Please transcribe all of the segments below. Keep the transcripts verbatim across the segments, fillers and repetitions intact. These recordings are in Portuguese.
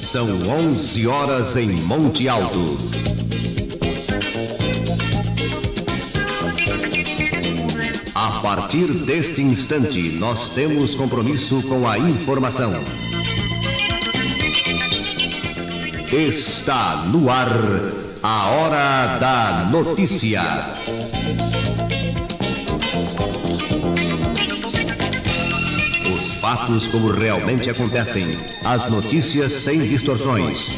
São onze horas em Monte Alto. A partir deste instante, nós temos compromisso com a informação. Está no ar a Hora da Notícia. Os fatos como realmente acontecem, as notícias sem distorções.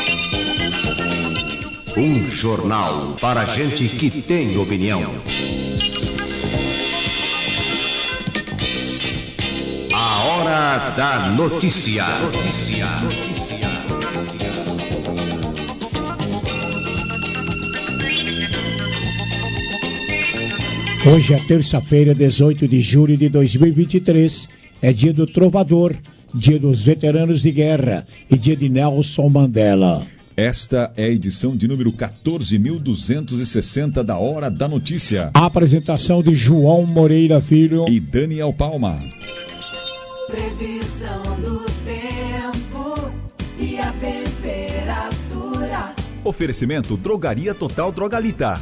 Um jornal para gente que tem opinião. A Hora da Notícia. Notícia. Notícia. Hoje é terça-feira, dezoito de julho de dois mil e vinte e três. É dia do Trovador, dia dos veteranos de guerra e dia de Nelson Mandela. Esta é a edição de número quatorze mil duzentos e sessenta da Hora da Notícia. A apresentação de João Moreira Filho e Daniel Palma. Previsão do tempo e a temperatura. Oferecimento Drogaria Total Drogalita.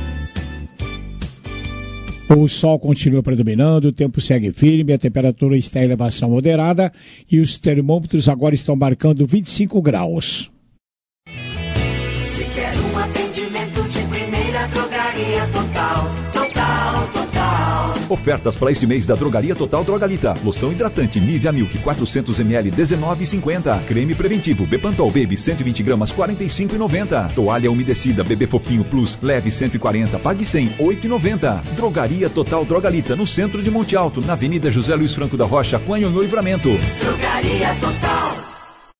O sol continua predominando, o tempo segue firme, a temperatura está em elevação moderada e os termômetros agora estão marcando vinte e cinco graus. Se quer um atendimento de primeira, Drogaria Total, Total, Total. Ofertas para este mês da Drogaria Total Drogalita. Loção hidratante Nivea Milk quatrocentos mililitros dezenove e cinquenta. Creme preventivo Bepantol Baby cento e vinte gramas quarenta e cinco e noventa. Toalha umedecida Bebê Fofinho Plus leve cento e quarenta, pague cem, oito e noventa. Drogaria Total Drogalita no centro de Monte Alto, na Avenida José Luiz Franco da Rocha, Anhonhô Livramento. Drogaria Total.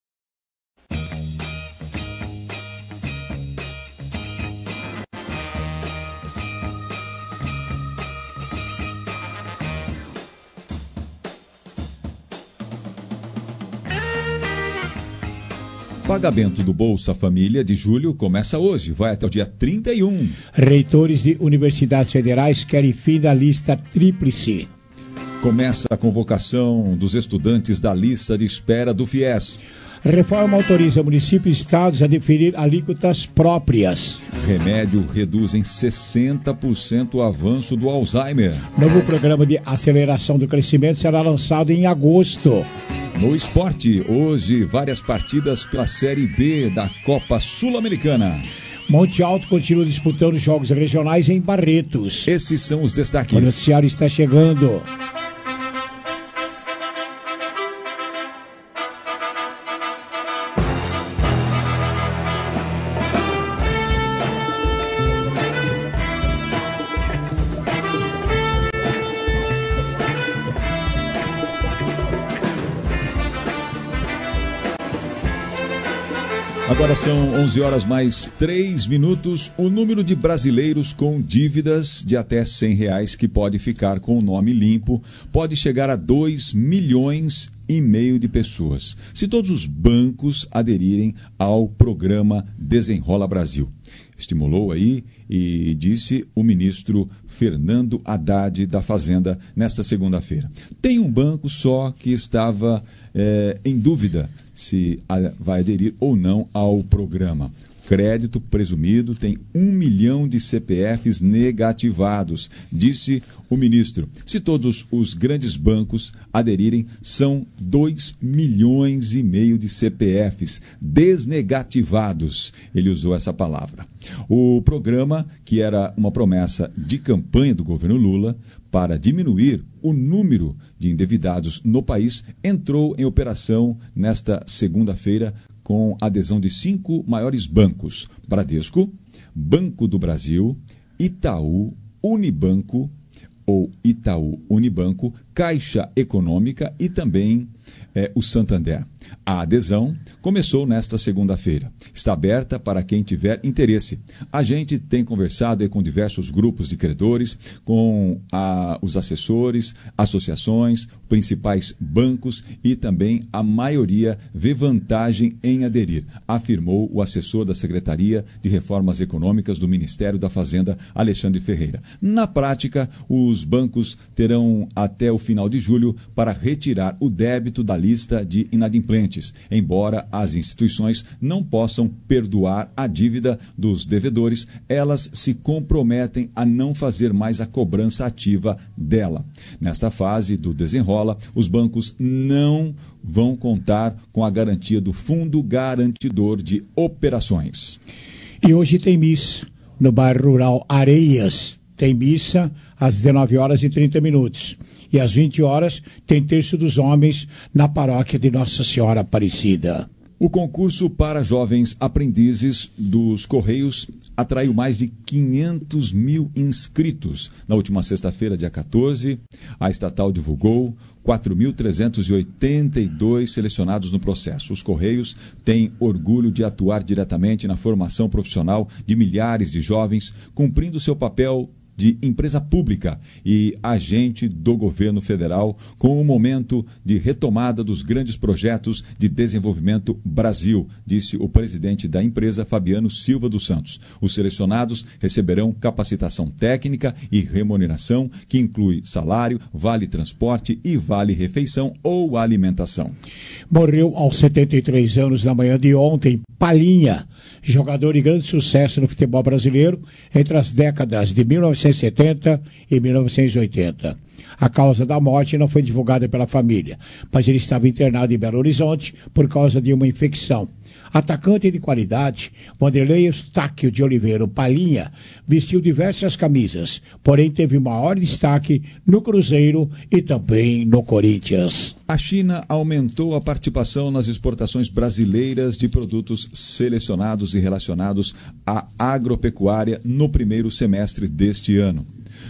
Pagamento do Bolsa Família de julho começa hoje, vai até o dia trinta e um. Reitores de universidades federais querem fim da lista tríplice. Começa a convocação dos estudantes da lista de espera do FIES. Reforma autoriza municípios e estados a definir alíquotas próprias. Remédio reduz em sessenta por cento o avanço do Alzheimer. Novo programa de aceleração do crescimento será lançado em agosto. No esporte, hoje, várias partidas pela Série B da Copa Sul-Americana. Monte Alto continua disputando jogos regionais em Barretos. Esses são os destaques. O noticiário está chegando. Agora são onze horas mais três minutos. O número de brasileiros com dívidas de até cem reais que pode ficar com o nome limpo pode chegar a dois milhões e meio de pessoas, se todos os bancos aderirem ao programa Desenrola Brasil. Estimulou aí e disse o ministro Fernando Haddad da Fazenda nesta segunda-feira. Tem um banco só que estava é, em dúvida se vai aderir ou não ao programa. Crédito presumido tem um milhão de C P Fs negativados, disse o ministro. Se todos os grandes bancos aderirem, são dois milhões e meio de C P Fs desnegativados. Ele usou essa palavra. O programa, que era uma promessa de campanha do governo Lula para diminuir o número de endividados no país, entrou em operação nesta segunda-feira com adesão de cinco maiores bancos: Bradesco, Banco do Brasil, Itaú, Unibanco ou Itaú Unibanco, Caixa Econômica e também é, o Santander. A adesão começou nesta segunda-feira. Está aberta para quem tiver interesse. A gente tem conversado aí com diversos grupos de credores, com a, os assessores, associações, principais bancos e também a maioria vê vantagem em aderir, afirmou o assessor da Secretaria de Reformas Econômicas do Ministério da Fazenda, Alexandre Ferreira. Na prática, os bancos terão até o final de julho para retirar o débito da lista de inadimplentes, embora as instituições não possam perdoar a dívida dos devedores, elas se comprometem a não fazer mais a cobrança ativa dela. Nesta fase do desenrola, os bancos não vão contar com a garantia do Fundo Garantidor de Operações. E hoje tem missa no bairro rural Areias. Tem missa às dezenove horas e trinta minutos. E às vinte horas tem terço dos homens na paróquia de Nossa Senhora Aparecida. O concurso para jovens aprendizes dos Correios atraiu mais de quinhentos mil inscritos. Na última sexta-feira, dia quatorze, a estatal divulgou quatro mil trezentos e oitenta e dois selecionados no processo. Os Correios têm orgulho de atuar diretamente na formação profissional de milhares de jovens, cumprindo seu papel de empresa pública e agente do governo federal, com o momento de retomada dos grandes projetos de desenvolvimento Brasil, disse o presidente da empresa, Fabiano Silva dos Santos. Os selecionados receberão capacitação técnica e remuneração, que inclui salário, vale transporte e vale refeição ou alimentação. Morreu aos setenta e três anos na manhã de ontem, Palinha, jogador de grande sucesso no futebol brasileiro entre as décadas de mil novecentos e setenta e mil novecentos e oitenta. A causa da morte não foi divulgada pela família, mas ele estava internado em Belo Horizonte por causa de uma infecção. Atacante de qualidade, Vanderlei Eustáquio de Oliveira Palinha vestiu diversas camisas, porém teve maior destaque no Cruzeiro e também no Corinthians. A China aumentou a participação nas exportações brasileiras de produtos selecionados e relacionados à agropecuária no primeiro semestre deste ano.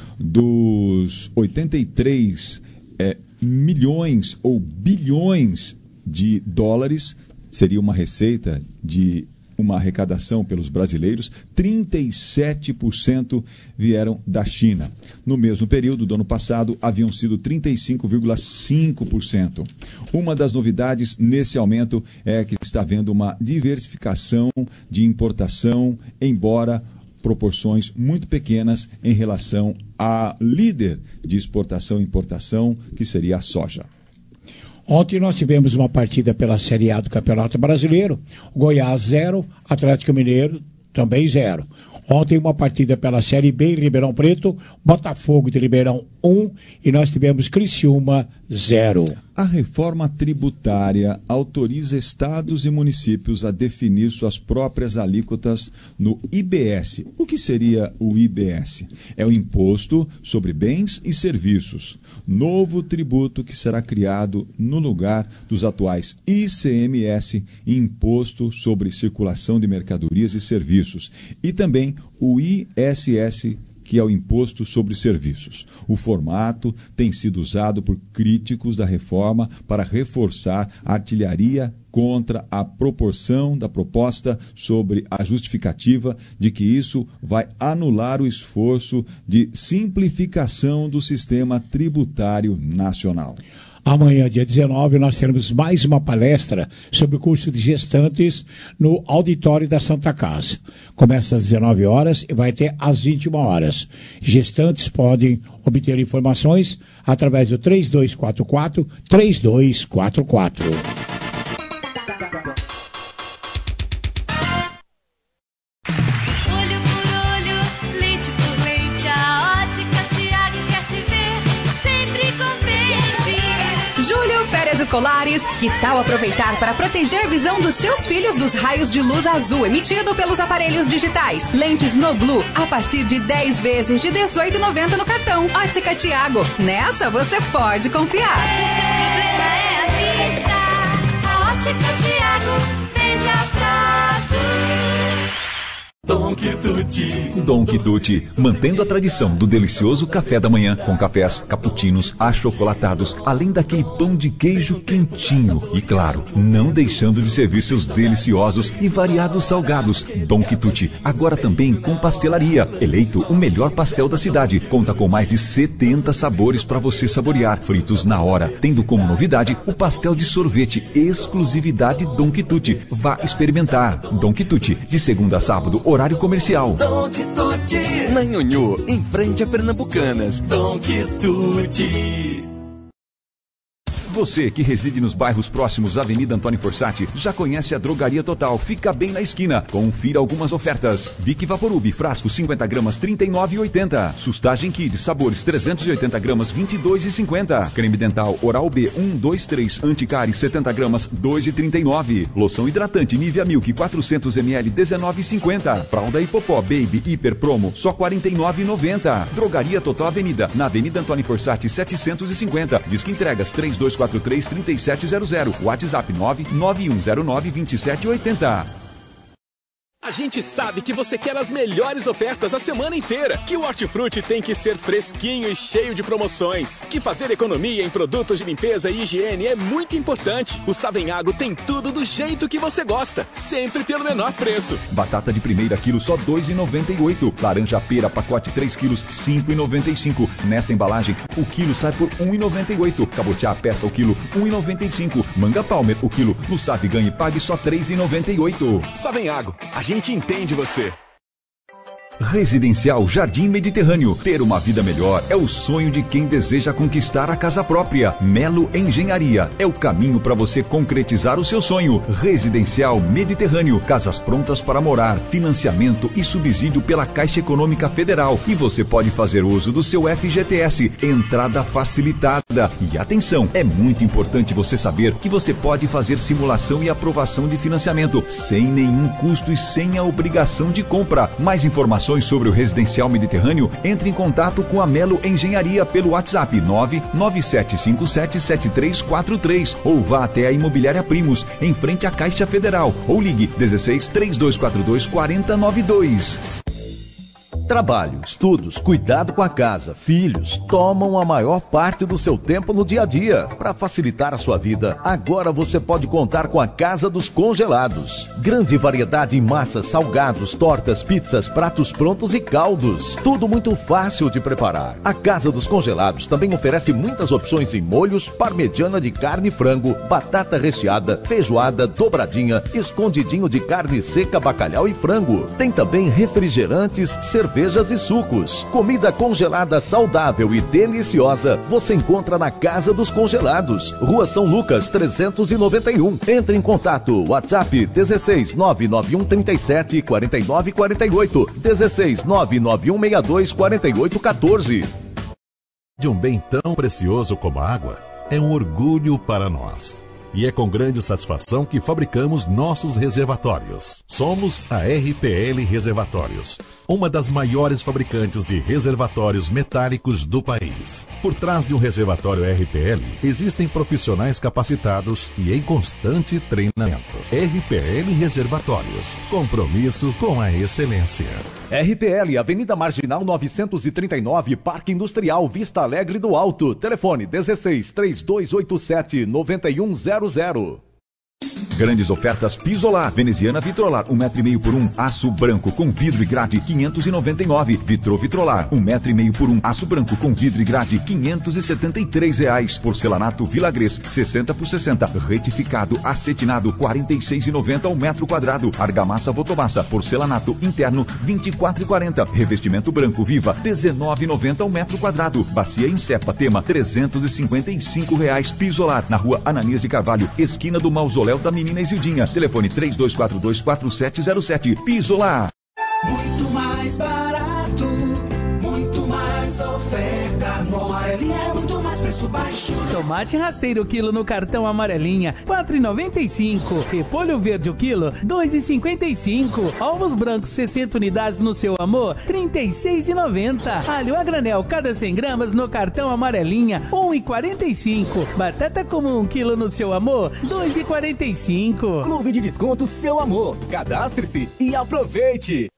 Dos oitenta e três é, milhões ou bilhões de dólares, seria uma receita de uma arrecadação pelos brasileiros, trinta e sete por cento vieram da China. No mesmo período do ano passado, haviam sido trinta e cinco vírgula cinco por cento. Uma das novidades nesse aumento é que está havendo uma diversificação de importação, embora proporções muito pequenas em relação à líder de exportação e importação, que seria a soja. Ontem nós tivemos uma partida pela Série A do Campeonato Brasileiro. Goiás zero, Atlético Mineiro também zero. Ontem uma partida pela Série B em Ribeirão Preto, Botafogo de Ribeirão um e nós tivemos Criciúma zero. A reforma tributária autoriza estados e municípios a definir suas próprias alíquotas no I B S. O que seria o I B S? É o Imposto sobre Bens e Serviços, novo tributo que será criado no lugar dos atuais I C M S, Imposto sobre Circulação de Mercadorias e Serviços, e também o I S S, que é o Imposto sobre Serviços. O formato tem sido usado por críticos da reforma para reforçar a artilharia contra a proporção da proposta, sobre a justificativa de que isso vai anular o esforço de simplificação do sistema tributário nacional. Amanhã, dia dezenove, nós teremos mais uma palestra sobre o curso de gestantes no auditório da Santa Casa. Começa às dezenove horas e vai até às vinte e uma horas. Gestantes podem obter informações através do três dois quatro quatro, três dois quatro quatro. Escolares, que tal aproveitar para proteger a visão dos seus filhos dos raios de luz azul emitido pelos aparelhos digitais? Lentes no Blue a partir de dez vezes de dezoito reais e noventa centavos no cartão. Ótica Tiago, nessa você pode confiar. O problema é a vista. A Ótica Tiago vende a prazo. Don Quituti. Don Quituti, mantendo a tradição do delicioso café da manhã, com cafés cappuccinos achocolatados, além daquele pão de queijo quentinho. E claro, não deixando de servir seus deliciosos e variados salgados. Don Quituti, agora também com pastelaria. Eleito o melhor pastel da cidade. Conta com mais de setenta sabores para você saborear, fritos na hora, tendo como novidade o pastel de sorvete, exclusividade Don Quituti. Vá experimentar. Don Quituti, de segunda a sábado, horário comercial. Don Quituti. Na Nhonhô, em frente a Pernambucanas. Don Quituti. você que reside nos bairros próximos à Avenida Antônio Forsatti já conhece a Drogaria Total. Fica bem na esquina. Confira algumas ofertas. Vic Vaporub, frasco cinquenta gramas, trinta e nove reais e oitenta centavos. Sustagem Kids, sabores trezentos e oitenta gramas, vinte e dois reais e cinquenta centavos. Creme dental Oral B um, dois, três, Anticari, setenta gramas, dois reais e trinta e nove centavos. Loção hidratante Nivea Milk, quatrocentos mililitros, dezenove reais e cinquenta centavos. Fralda Hipopó Baby Hiper Promo, só quarenta e nove reais e noventa centavos. Drogaria Total Avenida, na Avenida Antônio Forsatti, setecentos e cinquenta. Disque entregas três dois quatro três, três sete zero zero. WhatsApp nove nove um zero nove, dois sete oito zero. A gente sabe que você quer as melhores ofertas a semana inteira, que o Hortifruti tem que ser fresquinho e cheio de promoções, que fazer economia em produtos de limpeza e higiene é muito importante. O Savenhago tem tudo do jeito que você gosta, sempre pelo menor preço. Batata de primeira quilo só dois reais e noventa e oito centavos. Laranja pera pacote três quilos, cinco reais e noventa e cinco centavos. Nesta embalagem, o quilo sai por um real e noventa e oito centavos. Cabotiá peça o quilo, um real e noventa e cinco centavos. Manga Palmer o quilo, no Save Ganhe pague só três reais e noventa e oito centavos. Savenhago, a gente entende você. Residencial Jardim Mediterrâneo. Ter uma vida melhor é o sonho de quem deseja conquistar a casa própria. Melo Engenharia é o caminho para você concretizar o seu sonho. Residencial Mediterrâneo. Casas prontas para morar, financiamento e subsídio pela Caixa Econômica Federal. E você pode fazer uso do seu F G T S. Entrada facilitada. E atenção, é muito importante você saber que você pode fazer simulação e aprovação de financiamento sem nenhum custo e sem a obrigação de compra. Mais informações sobre o Residencial Mediterrâneo, entre em contato com a Melo Engenharia pelo WhatsApp nove nove sete cinco sete sete três quatro três ou vá até a Imobiliária Primos, em frente à Caixa Federal, ou ligue dezesseis, três dois quatro dois, quatro zero nove dois. Trabalho, estudos, cuidado com a casa, filhos, tomam a maior parte do seu tempo no dia a dia. Para facilitar a sua vida, agora você pode contar com a Casa dos Congelados. Grande variedade em massas, salgados, tortas, pizzas, pratos prontos e caldos. Tudo muito fácil de preparar. A Casa dos Congelados também oferece muitas opções em molhos, parmegiana de carne e frango, batata recheada, feijoada, dobradinha, escondidinho de carne seca, bacalhau e frango. Tem também refrigerantes, cerveja, cervejas e sucos. Comida congelada saudável e deliciosa você encontra na Casa dos Congelados, Rua São Lucas trezentos e noventa e um. Entre em contato, WhatsApp dezesseis, nove nove um trinta e sete, quarenta e nove quarenta e oito, dezesseis, nove nove um sessenta e dois, quarenta e oito quatorze. De um bem tão precioso como a água, é um orgulho para nós. E é com grande satisfação que fabricamos nossos reservatórios. Somos a R P L Reservatórios, uma das maiores fabricantes de reservatórios metálicos do país. Por trás de um reservatório R P L, existem profissionais capacitados e em constante treinamento. R P L Reservatórios, compromisso com a excelência. R P L, Avenida Marginal novecentos e trinta e nove, Parque Industrial, Vista Alegre do Alto. Telefone dezesseis, três dois oito sete, nove um zero zero. Grandes ofertas Pisolar. Veneziana Vitrolar, um metro e meio por um, aço branco com vidro e grade, quinhentos e noventa e nove. Vitro Vitrolar, um metro e meio por um, aço branco com vidro e grade, quinhentos e setenta e três reais. Porcelanato Vilagres, sessenta por sessenta. Retificado acetinado, quarenta e seis reais e noventa ao metro quadrado. Argamassa Votomassa, porcelanato interno, vinte e quatro reais e quarenta. Revestimento branco Viva, dezenove reais e noventa ao metro quadrado. Bacia Insepa Tema, trezentos e cinquenta e cinco reais. Pisolar, na rua Ananias de Carvalho, esquina do Mausoléu da Menina Isildinha. Telefone três dois quatro dois, quatro sete zero sete. Pisolar. Muito mais barato, muito mais ofertas. No Amarelinha é muito mais preço baixo. Tomate rasteiro quilo no cartão Amarelinha, quatro reais e noventa e cinco. Repolho verde o quilo, dois reais e cinquenta e cinco. Ovos brancos sessenta unidades no Seu Amor, trinta e seis reais e noventa. Alho a granel cada cem gramas no cartão Amarelinha, um real e quarenta e cinco. Batata comum um quilo no Seu Amor, dois reais e quarenta e cinco. Clube de desconto Seu Amor. Cadastre-se e aproveite.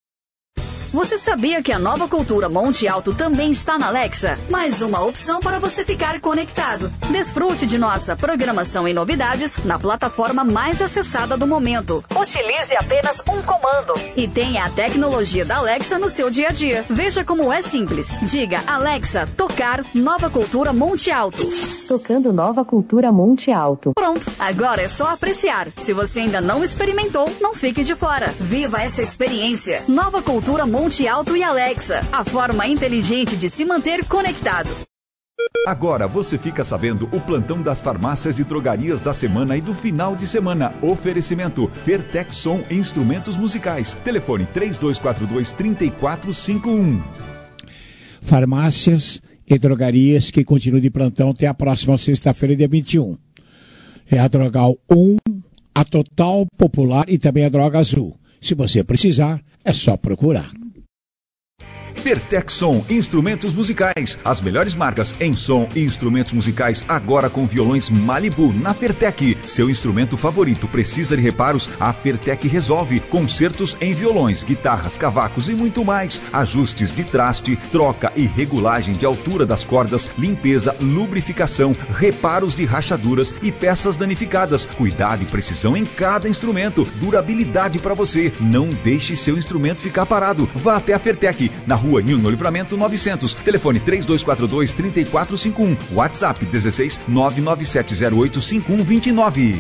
Você sabia que a Nova Cultura Monte Alto também está na Alexa? Mais uma opção para você ficar conectado. Desfrute de nossa programação e novidades na plataforma mais acessada do momento. Utilize apenas um comando e tenha a tecnologia da Alexa no seu dia a dia. Veja como é simples. Diga, Alexa, tocar Nova Cultura Monte Alto. Tocando Nova Cultura Monte Alto. Pronto, agora é só apreciar. Se você ainda não experimentou, não fique de fora. Viva essa experiência. Nova Cultura Monte Alto e Alexa, a forma inteligente de se manter conectado. Agora você fica sabendo o plantão das farmácias e drogarias da semana e do final de semana. Oferecimento Fertexson Instrumentos Musicais. Telefone três dois quatro dois, três quatro cinco um. Farmácias e drogarias que continuam de plantão até a próxima sexta-feira, dia vinte e um. É a Drogal um, a Total Popular e também a Droga Azul. Se você precisar, é só procurar. Fertexson Instrumentos Musicais. As melhores marcas em som e instrumentos musicais agora com violões Malibu na Fertec. Seu instrumento favorito precisa de reparos? A Fertec resolve. Concertos em violões, guitarras, cavacos e muito mais. Ajustes de traste, troca e regulagem de altura das cordas, limpeza, lubrificação, reparos de rachaduras e peças danificadas. Cuidado e precisão em cada instrumento. Durabilidade para você. Não deixe seu instrumento ficar parado. Vá até a Fertec, na rua Nilno Livramento novecentos. Telefone três dois quatro dois, três quatro cinco um. WhatsApp dezesseis, nove nove sete zero oito, cinco um dois nove.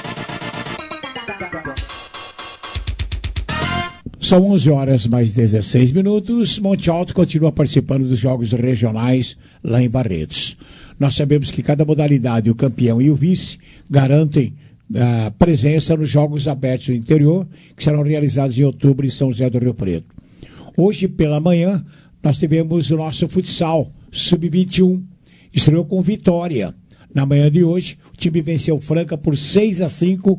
São onze horas mais dezesseis minutos. Monte Alto continua participando dos jogos regionais lá em Barretos. Nós sabemos que cada modalidade, o campeão e o vice, garantem a presença nos Jogos Abertos do Interior, que serão realizados em outubro em São José do Rio Preto. Hoje, pela manhã, nós tivemos o nosso futsal sub vinte e um. Estreou com vitória. Na manhã de hoje, o time venceu Franca por seis a cinco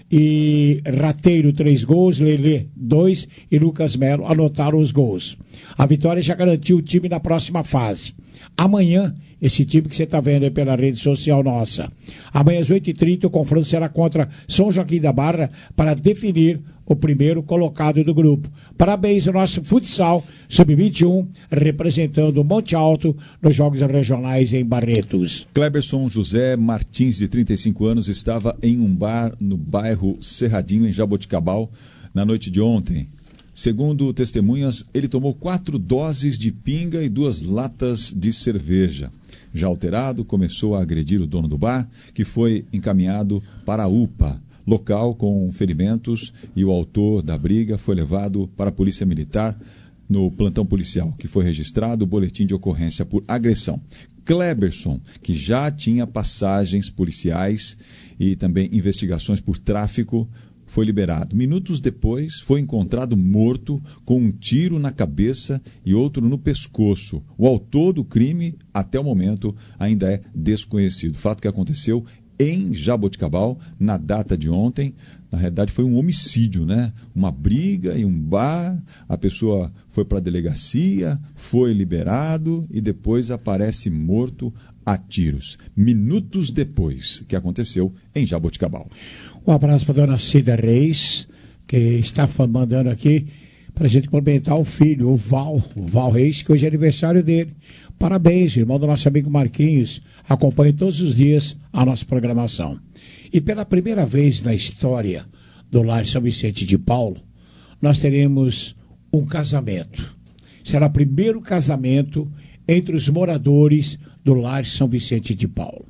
e Rateiro três gols, Lelê dois e Lucas Melo anotaram os gols. A vitória já garantiu o time na próxima fase. Amanhã, esse time que você está vendo aí pela rede social nossa. Amanhã às oito e trinta o confronto será contra São Joaquim da Barra para definir o primeiro colocado do grupo. Parabéns ao nosso futsal sub vinte e um, representando o Monte Alto nos Jogos Regionais em Barretos. Cleberson José Martins, de trinta e cinco anos, estava em um bar no bairro Cerradinho, em Jaboticabal, na noite de ontem. Segundo testemunhas, ele tomou quatro doses de pinga e duas latas de cerveja. Já alterado, começou a agredir o dono do bar, que foi encaminhado para a U P A, local com ferimentos, e o autor da briga foi levado para a Polícia Militar no plantão policial, que foi registrado o boletim de ocorrência por agressão. Cleberson, que já tinha passagens policiais e também investigações por tráfico, foi liberado. Minutos depois, foi encontrado morto com um tiro na cabeça e outro no pescoço. O autor do crime, até o momento, ainda é desconhecido. Fato que aconteceu em Jaboticabal, na data de ontem. Na realidade, foi um homicídio, né? Uma briga em um bar, a pessoa foi para a delegacia, foi liberado e depois aparece morto a tiros. Minutos depois que aconteceu em Jaboticabal. Um abraço para a dona Cida Reis, que está mandando aqui para a gente cumprimentar o filho, o Val, o Val Reis, que hoje é aniversário dele. Parabéns, irmão do nosso amigo Marquinhos. Acompanhe todos os dias a nossa programação. E pela primeira vez na história do Lar São Vicente de Paulo, nós teremos um casamento. Será o primeiro casamento entre os moradores do Lar São Vicente de Paulo.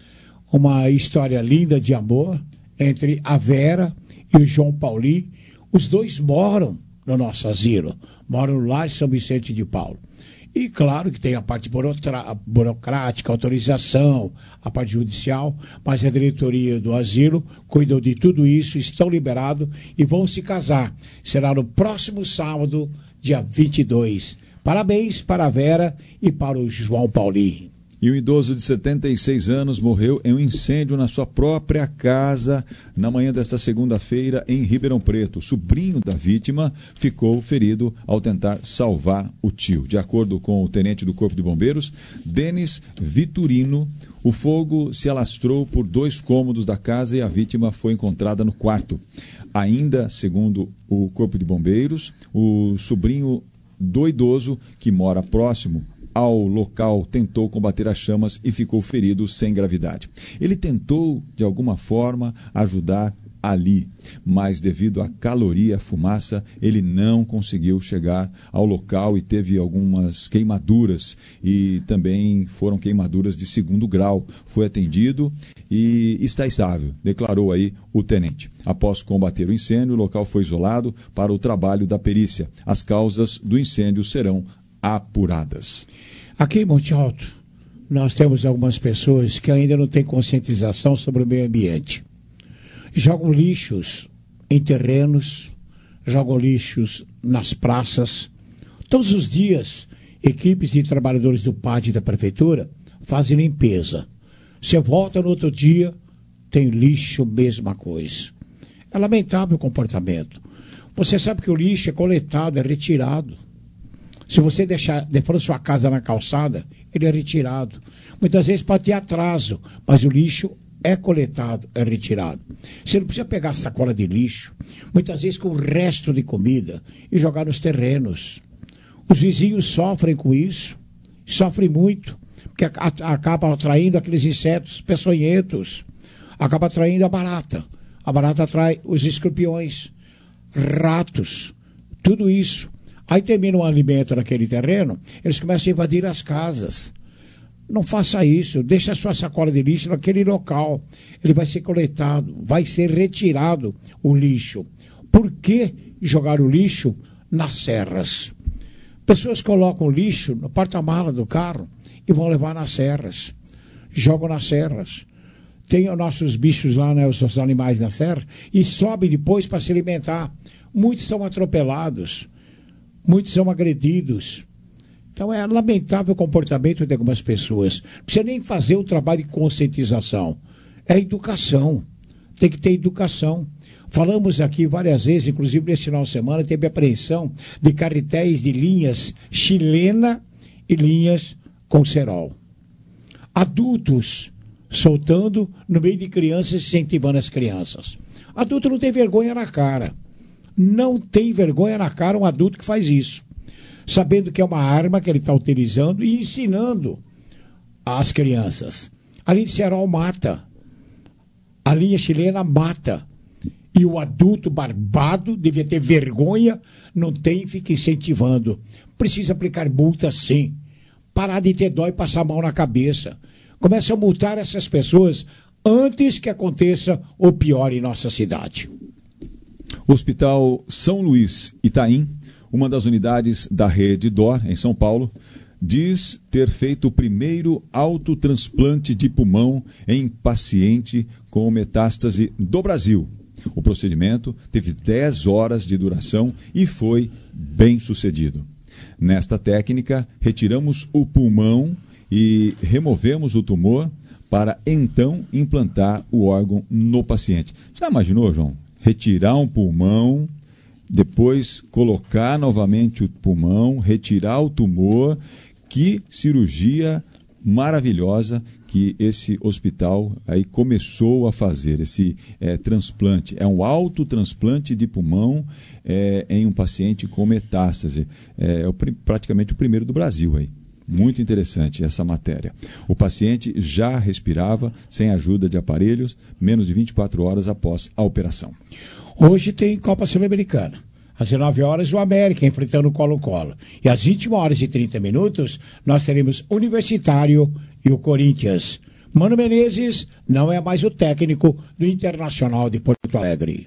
Uma história linda de amor entre a Vera e o João Pauli. Os dois moram no nosso asilo, moram no Lar São Vicente de Paulo. E claro que tem a parte burocrática, autorização, a parte judicial, mas a diretoria do asilo cuidou de tudo isso, estão liberados e vão se casar. Será no próximo sábado, dia vinte e dois. Parabéns para a Vera e para o João Pauli. E um idoso de setenta e seis anos morreu em um incêndio na sua própria casa na manhã desta segunda-feira em Ribeirão Preto. O sobrinho da vítima ficou ferido ao tentar salvar o tio. De acordo com o tenente do Corpo de Bombeiros, Denis Vitorino, o fogo se alastrou por dois cômodos da casa e a vítima foi encontrada no quarto. Ainda, segundo o Corpo de Bombeiros, o sobrinho do idoso, que mora próximo ao local, tentou combater as chamas e ficou ferido sem gravidade. Ele tentou, de alguma forma, ajudar ali, mas devido à caloria e à fumaça, ele não conseguiu chegar ao local e teve algumas queimaduras, e também foram queimaduras de segundo grau. Foi atendido e está estável, declarou aí o tenente. Após combater o incêndio, o local foi isolado para o trabalho da perícia. As causas do incêndio serão apuradas. Aqui em Monte Alto, nós temos algumas pessoas que ainda não têm conscientização sobre o meio ambiente. Jogam lixos em terrenos, jogam lixos nas praças. Todos os dias, equipes de trabalhadores do P A D e da prefeitura fazem limpeza. Você volta no outro dia, tem lixo, mesma coisa. É lamentável o comportamento. Você sabe que o lixo é coletado, é retirado. Se você deixar de frente sua casa na calçada, ele é retirado. Muitas vezes pode ter atraso, mas o lixo é coletado, é retirado. Você não precisa pegar a sacola de lixo, muitas vezes com o resto de comida, e jogar nos terrenos. Os vizinhos sofrem com isso, sofrem muito, porque acaba atraindo aqueles insetos peçonhentos, acaba atraindo a barata. A barata atrai os escorpiões, ratos, tudo isso. Aí termina um alimento naquele terreno, eles começam a invadir as casas. Não faça isso, deixe a sua sacola de lixo naquele local. Ele vai ser coletado, vai ser retirado o lixo. Por que jogar o lixo nas serras? Pessoas colocam o lixo no porta-mala do carro e vão levar nas serras. Jogam nas serras. Tem os nossos bichos lá, né, os nossos animais na serra, e sobem depois para se alimentar. Muitos são atropelados, muitos são agredidos. Então é lamentável o comportamento de algumas pessoas. Não precisa nem fazer o trabalho de conscientização. É educação. Tem que ter educação. Falamos aqui várias vezes, inclusive neste final de semana, teve apreensão de carretéis de linhas chilena e linhas com cerol. Adultos soltando no meio de crianças, incentivando as crianças. Adulto não tem vergonha na cara. Não tem vergonha na cara um adulto que faz isso. Sabendo que é uma arma que ele está utilizando e ensinando às crianças. A linha de cerol mata. A linha chilena mata. E o adulto barbado devia ter vergonha, não tem, fica incentivando. Precisa aplicar multa, sim. Parar de ter dó e passar a mão na cabeça. Começa a multar essas pessoas antes que aconteça o pior em nossa cidade. Hospital São Luís Itaim, uma das unidades da rede D O R em São Paulo, diz ter feito o primeiro autotransplante de pulmão em paciente com metástase do Brasil. O procedimento teve dez horas de duração e foi bem sucedido. Nesta técnica, retiramos o pulmão e removemos o tumor para então implantar o órgão no paciente. Já imaginou, João? Retirar um pulmão, depois colocar novamente o pulmão, retirar o tumor. Que cirurgia maravilhosa que esse hospital aí começou a fazer, esse é, transplante. É um autotransplante de pulmão é, em um paciente com metástase. É, é o, praticamente o primeiro do Brasil aí. Muito interessante essa matéria. O paciente já respirava sem ajuda de aparelhos, menos de vinte e quatro horas após a operação. Hoje tem Copa Sul-Americana. Às dezenove horas, o América enfrentando o Colo-Colo. E às vinte e uma horas e trinta minutos, nós teremos Universitário e o Corinthians. Mano Menezes não é mais o técnico do Internacional de Porto Alegre.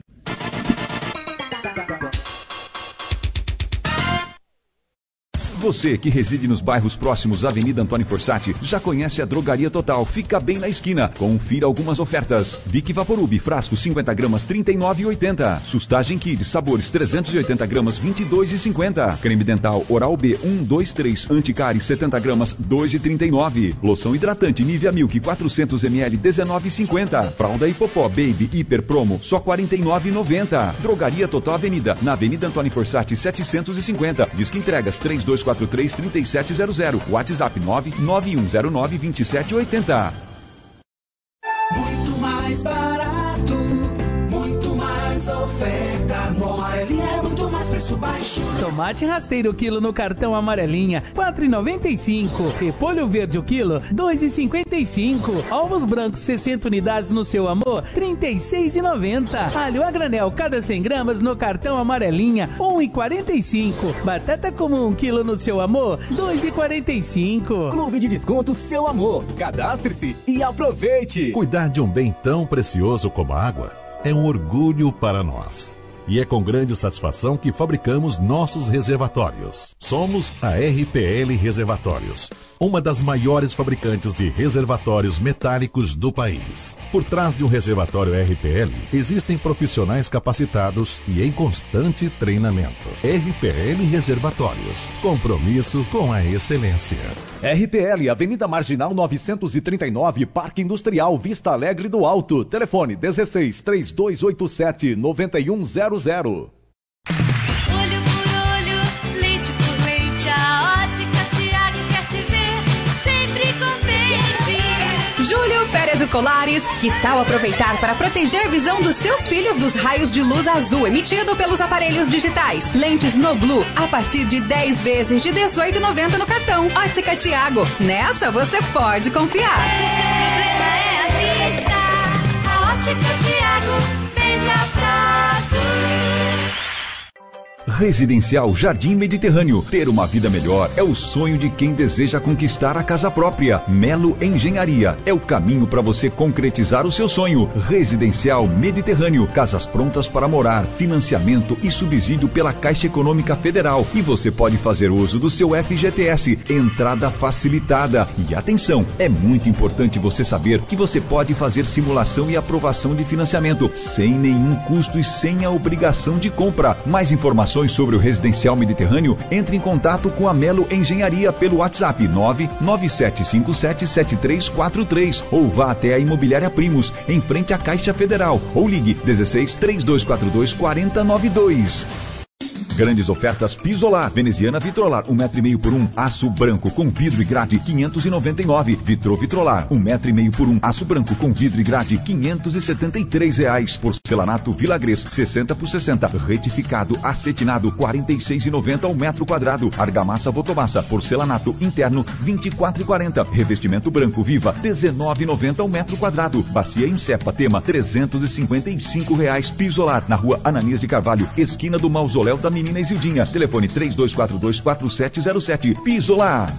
Você que reside nos bairros próximos à Avenida Antônio Fossati já conhece a Drogaria Total. Fica bem na esquina. Confira algumas ofertas. Vic Vaporub, frasco cinquenta gramas, trinta e nove reais e oitenta centavos. Sustagem Kids, sabores trezentos e oitenta gramas, vinte e dois reais e cinquenta centavos. Creme dental Oral B um, dois, três, Anticari, setenta gramas, dois reais e trinta e nove centavos. Loção hidratante Nivea Milk, quatrocentos mililitros, dezenove reais e cinquenta centavos. Fralda Hipopó Baby Hiper Promo, só quarenta e nove reais e noventa centavos. Drogaria Total Avenida, na Avenida Antônio Fossati, setecentos e cinquenta. Disque entregas três dois quatro três, três sete zero zero. WhatsApp nove nove um zero nove, dois sete oito zero. Muito mais barato, muito mais ofertas. No Amarelinha é muito mais preço baixo. Tomate rasteiro quilo no cartão Amarelinha, quatro reais e noventa e cinco centavos. Repolho verde o quilo, dois reais e cinquenta e cinco centavos. Ovos brancos sessenta unidades no seu amor, trinta e seis reais e noventa centavos. Alho a granel cada cem gramas no cartão Amarelinha, um real e quarenta e cinco centavos. Batata comum um quilo no seu amor, dois reais e quarenta e cinco centavos. Clube de Desconto Seu Amor. Cadastre-se e aproveite. Cuidar de um bem tão precioso como a água é um orgulho para nós. E é com grande satisfação que fabricamos nossos reservatórios. Somos a R P L Reservatórios, uma das maiores fabricantes de reservatórios metálicos do país. Por trás de um reservatório R P L, existem profissionais capacitados e em constante treinamento. R P L Reservatórios, compromisso com a excelência. R P L, Avenida Marginal novecentos e trinta e nove, Parque Industrial, Vista Alegre do Alto. Telefone dezesseis, três dois oito sete, nove um zero zero. Olho por olho, leite por leite, a Ótica Tiago quer te ver sempre contente. Julho, férias escolares, que tal aproveitar para proteger a visão dos seus filhos dos raios de luz azul emitido pelos aparelhos digitais? Lentes no Blue, a partir de dez vezes de dezoito reais e noventa centavos no cartão. Ótica Tiago, nessa você pode confiar. O problema é a vista, a Ótica Tiago vende a prazo. Residencial Jardim Mediterrâneo. Ter uma vida melhor é o sonho de quem deseja conquistar a casa própria. Melo Engenharia é o caminho para você concretizar o seu sonho. Residencial Mediterrâneo. Casas prontas para morar, financiamento e subsídio pela Caixa Econômica Federal. E você pode fazer uso do seu F G T S. Entrada facilitada. E atenção, é muito importante você saber que você pode fazer simulação e aprovação de financiamento sem nenhum custo e sem a obrigação de compra. Mais informações sobre o Residencial Mediterrâneo, entre em contato com a Melo Engenharia pelo WhatsApp nove nove sete cinco sete sete três quatro três ou vá até a Imobiliária Primos, em frente à Caixa Federal, ou ligue dezesseis, três dois quatro dois, quatro zero nove dois. Grandes ofertas Pisolar, veneziana Vitrolar, um metro e meio por um, aço branco com vidro e grade, quinhentos e noventa e nove. Vitro Vitrolar, um metro e meio por um, aço branco com vidro e grade, quinhentos e setenta e três reais. Porcelanato Vilagres, sessenta por sessenta. Retificado, acetinado, quarenta e seis reais e noventa centavos ao metro quadrado. Argamassa Votomassa, porcelanato interno, vinte e quatro reais e quarenta centavos. Revestimento branco Viva, dezenove reais e noventa centavos ao metro quadrado. Bacia Insepa Tema, trezentos e cinquenta e cinco reais. Pisolar, na rua Ananias de Carvalho, esquina do Mausoléu da Menina Isildinha. Telefone três dois quatro dois, quatro sete zero sete. Pisolar.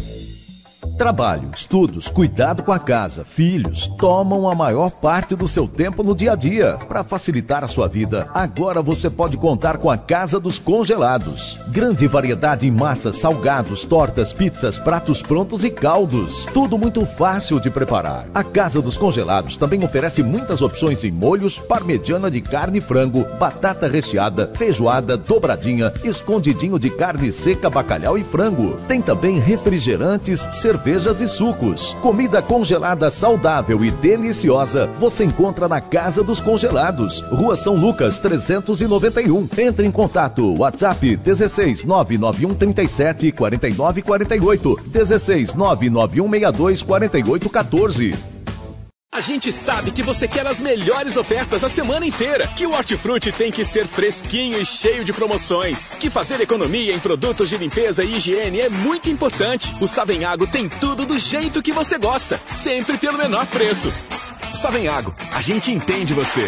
Trabalho, estudos, cuidado com a casa, filhos, tomam a maior parte do seu tempo no dia a dia. Para facilitar a sua vida, agora você pode contar com a Casa dos Congelados. Grande variedade em massas, salgados, tortas, pizzas, pratos prontos e caldos. Tudo muito fácil de preparar. A Casa dos Congelados também oferece muitas opções em molhos, parmegiana de carne e frango, batata recheada, feijoada, dobradinha, escondidinho de carne seca, bacalhau e frango. Tem também refrigerantes, cerveja cervejas e sucos. Comida congelada saudável e deliciosa você encontra na Casa dos Congelados, Rua São Lucas trezentos e noventa e um. Entre em contato, WhatsApp dezesseis, nove nove um três sete, quatro nove quatro oito, dezesseis, nove nove um seis dois, quatro oito um quatro. A gente sabe que você quer as melhores ofertas a semana inteira, que o Hortifruti tem que ser fresquinho e cheio de promoções, que fazer economia em produtos de limpeza e higiene é muito importante. O Savenhago tem tudo do jeito que você gosta, sempre pelo menor preço. Savenhago, a gente entende você.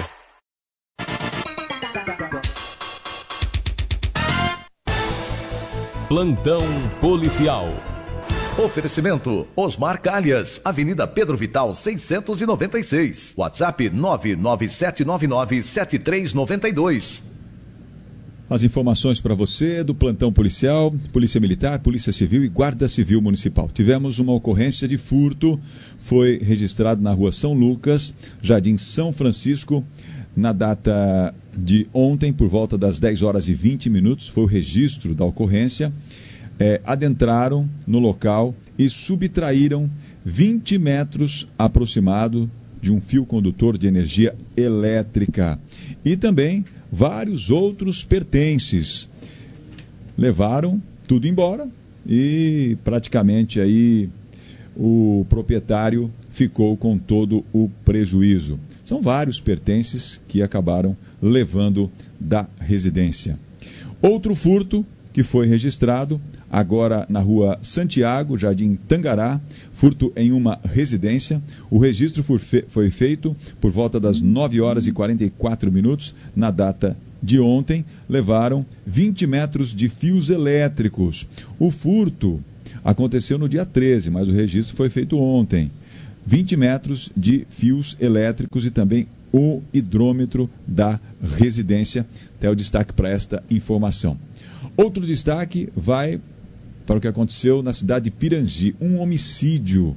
Plantão Policial. Oferecimento Osmar Calhas, Avenida Pedro Vital seiscentos e noventa e seis. WhatsApp nove nove sete nove nove sete três nove dois. As informações para você do Plantão Policial, Polícia Militar, Polícia Civil e Guarda Civil Municipal. Tivemos uma ocorrência de furto, foi registrado na Rua São Lucas, Jardim São Francisco, na data de ontem, por volta das dez horas e vinte minutos, foi o registro da ocorrência. É, adentraram no local e subtraíram vinte metros aproximado de um fio condutor de energia elétrica e também vários outros pertences. Levaram tudo embora e praticamente aí o proprietário ficou com todo o prejuízo. São vários pertences que acabaram levando da residência. Outro furto que foi registrado agora na Rua Santiago, Jardim Tangará, furto em uma residência. O registro foi feito por volta das nove horas e quarenta e quatro minutos, na data de ontem. Levaram vinte metros de fios elétricos. O furto aconteceu no dia treze, mas o registro foi feito ontem. vinte metros de fios elétricos e também o hidrômetro da residência. Até o destaque para esta informação. Outro destaque vai para o que aconteceu na cidade de Pirangi. Um homicídio.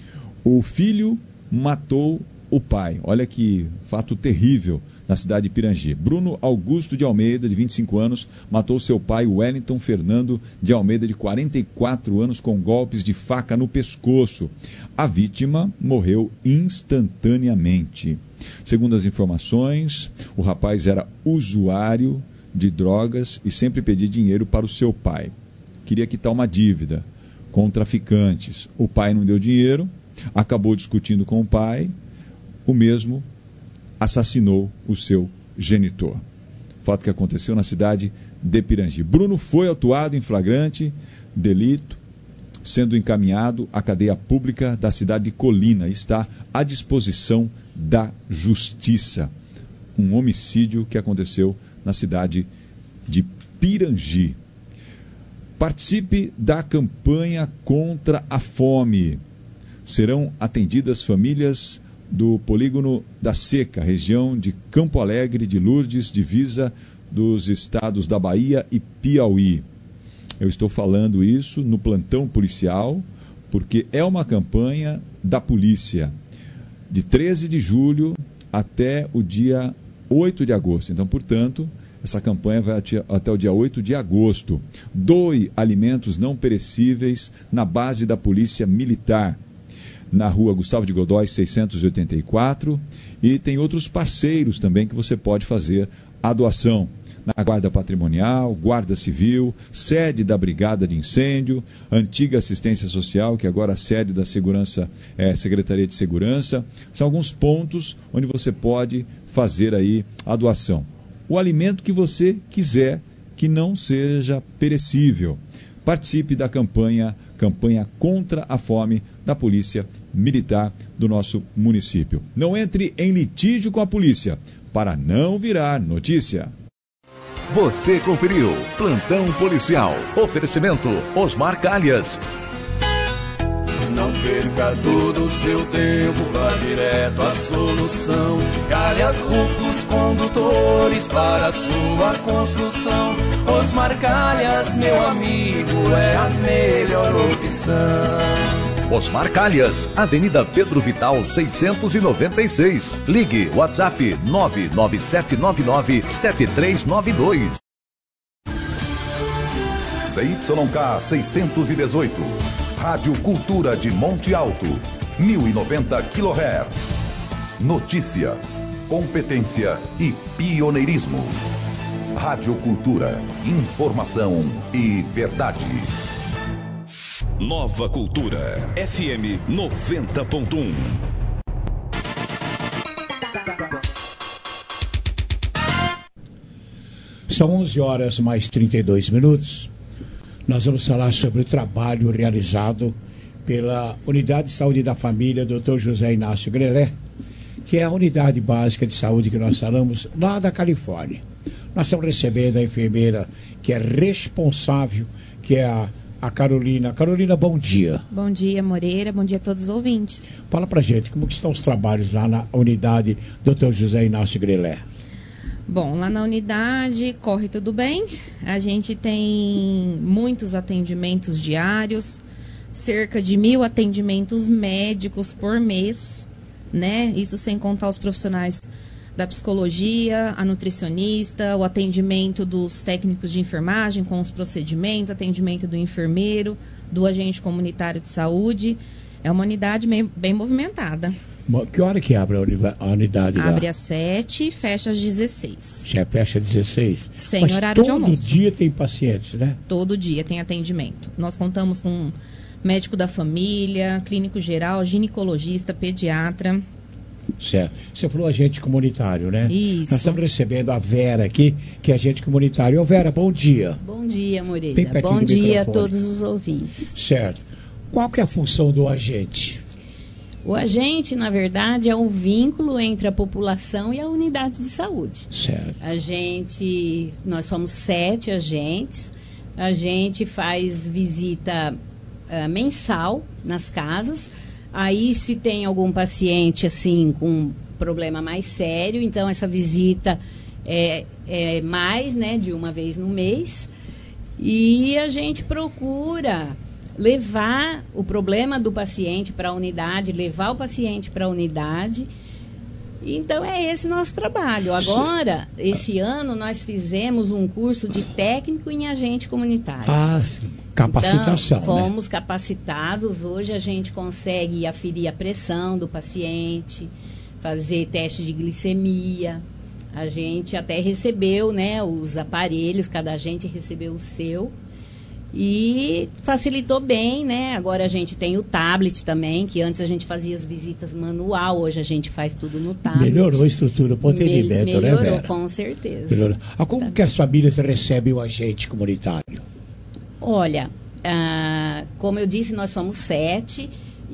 O filho matou o pai. Olha que fato terrível na cidade de Pirangi. Bruno Augusto de Almeida, de vinte e cinco anos, matou seu pai Wellington Fernando de Almeida, de quarenta e quatro anos, com golpes de faca no pescoço. A vítima morreu instantaneamente. Segundo as informações, o rapaz era usuário de drogas e sempre pedia dinheiro para o seu pai. Queria quitar uma dívida com traficantes. O pai não deu dinheiro, acabou discutindo com o pai, o mesmo assassinou o seu genitor. Fato que aconteceu na cidade de Pirangi. Bruno foi autuado em flagrante delito, sendo encaminhado à cadeia pública da cidade de Colina. Está à disposição da justiça. Um homicídio que aconteceu na cidade de Pirangi. Participe da campanha contra a fome. Serão atendidas famílias do polígono da Seca, região de Campo Alegre, de Lourdes, divisa dos estados da Bahia e Piauí. Eu estou falando isso no plantão policial, porque é uma campanha da polícia, de treze de julho até o dia oito de agosto. Então, portanto, essa campanha vai até o dia oito de agosto. Doe alimentos não perecíveis na base da Polícia Militar, na rua Gustavo de Godói, seiscentos e oitenta e quatro, e tem outros parceiros também que você pode fazer a doação. Na Guarda Patrimonial, Guarda Civil, sede da Brigada de Incêndio, antiga Assistência Social, que agora é sede da Segurança, é, Secretaria de Segurança. São alguns pontos onde você pode fazer aí a doação. O alimento que você quiser, que não seja perecível. Participe da campanha, campanha contra a fome da Polícia Militar do nosso município. Não entre em litígio com a polícia, para não virar notícia. Você conferiu Plantão Policial. Oferecimento Osmar Calhas. Não perca todo o seu tempo, vá direto à solução. Calhas Rufos Condutores para a sua construção. Osmar Calhas, meu amigo, é a melhor opção. Osmar Calhas, Avenida Pedro Vital, seiscentos e noventa e seis. Ligue WhatsApp nove nove sete nove nove sete três nove dois. C Y K seiscentos e dezoito. Rádio Cultura de Monte Alto, mil e noventa quilohertz. Notícias, competência e pioneirismo. Rádio Cultura, informação e verdade. Nova Cultura, F M noventa ponto um. São onze horas mais trinta e dois minutos. Nós vamos falar sobre o trabalho realizado pela Unidade de Saúde da Família, doutor José Inácio Grelé, que é a unidade básica de saúde que nós falamos lá da Califórnia. Nós estamos recebendo a enfermeira que é responsável, que é a, a Carolina. Carolina, bom dia. Bom dia, Moreira. Bom dia a todos os ouvintes. Fala pra gente, como que estão os trabalhos lá na unidade doutor José Inácio Grelé? Bom, lá na unidade corre tudo bem. A gente tem muitos atendimentos diários, cerca de mil atendimentos médicos por mês, né? Isso sem contar os profissionais da psicologia, a nutricionista, o atendimento dos técnicos de enfermagem com os procedimentos, atendimento do enfermeiro, do agente comunitário de saúde. É uma unidade bem, bem movimentada. Que hora que abre a unidade lá? Abre às sete e fecha às dezesseis. Já fecha às dezesseis? Sem Mas horário de almoço. todo dia tem pacientes, né? Todo dia tem atendimento. Nós contamos com médico da família, clínico geral, ginecologista, pediatra. Certo. Você falou agente comunitário, né? Isso. Nós estamos recebendo a Vera aqui, que é agente comunitário. Ô Vera, bom dia. Bom dia, Moreira. Bem pertinho Bom do dia a microfone. todos os ouvintes. Certo. Qual que é a função do agente? O agente, na verdade, é o vínculo entre a população e a unidade de saúde. Certo. A gente, nós somos sete agentes. A gente faz visita uh, mensal nas casas. Aí, se tem algum paciente assim com problema mais sério, então essa visita é, é mais, né, de uma vez no mês. E a gente procura levar o problema do paciente para a unidade, levar o paciente para a unidade. Então, é esse nosso trabalho. Agora, esse ano, nós fizemos um curso de técnico em agente comunitário. Ah, sim. Capacitação, então, fomos né? capacitados. Hoje a gente consegue aferir a pressão do paciente, fazer teste de glicemia. A gente até recebeu, né, os aparelhos, cada agente recebeu o seu. E facilitou bem, né? Agora a gente tem o tablet também, que antes a gente fazia as visitas manual, hoje a gente faz tudo no tablet. Melhorou a estrutura, o procedimento, Mel- né, Melhorou, Vera? com certeza. Melhorou. Ah, como Tá. que as famílias recebem o agente comunitário? Olha, ah, como eu disse, nós somos sete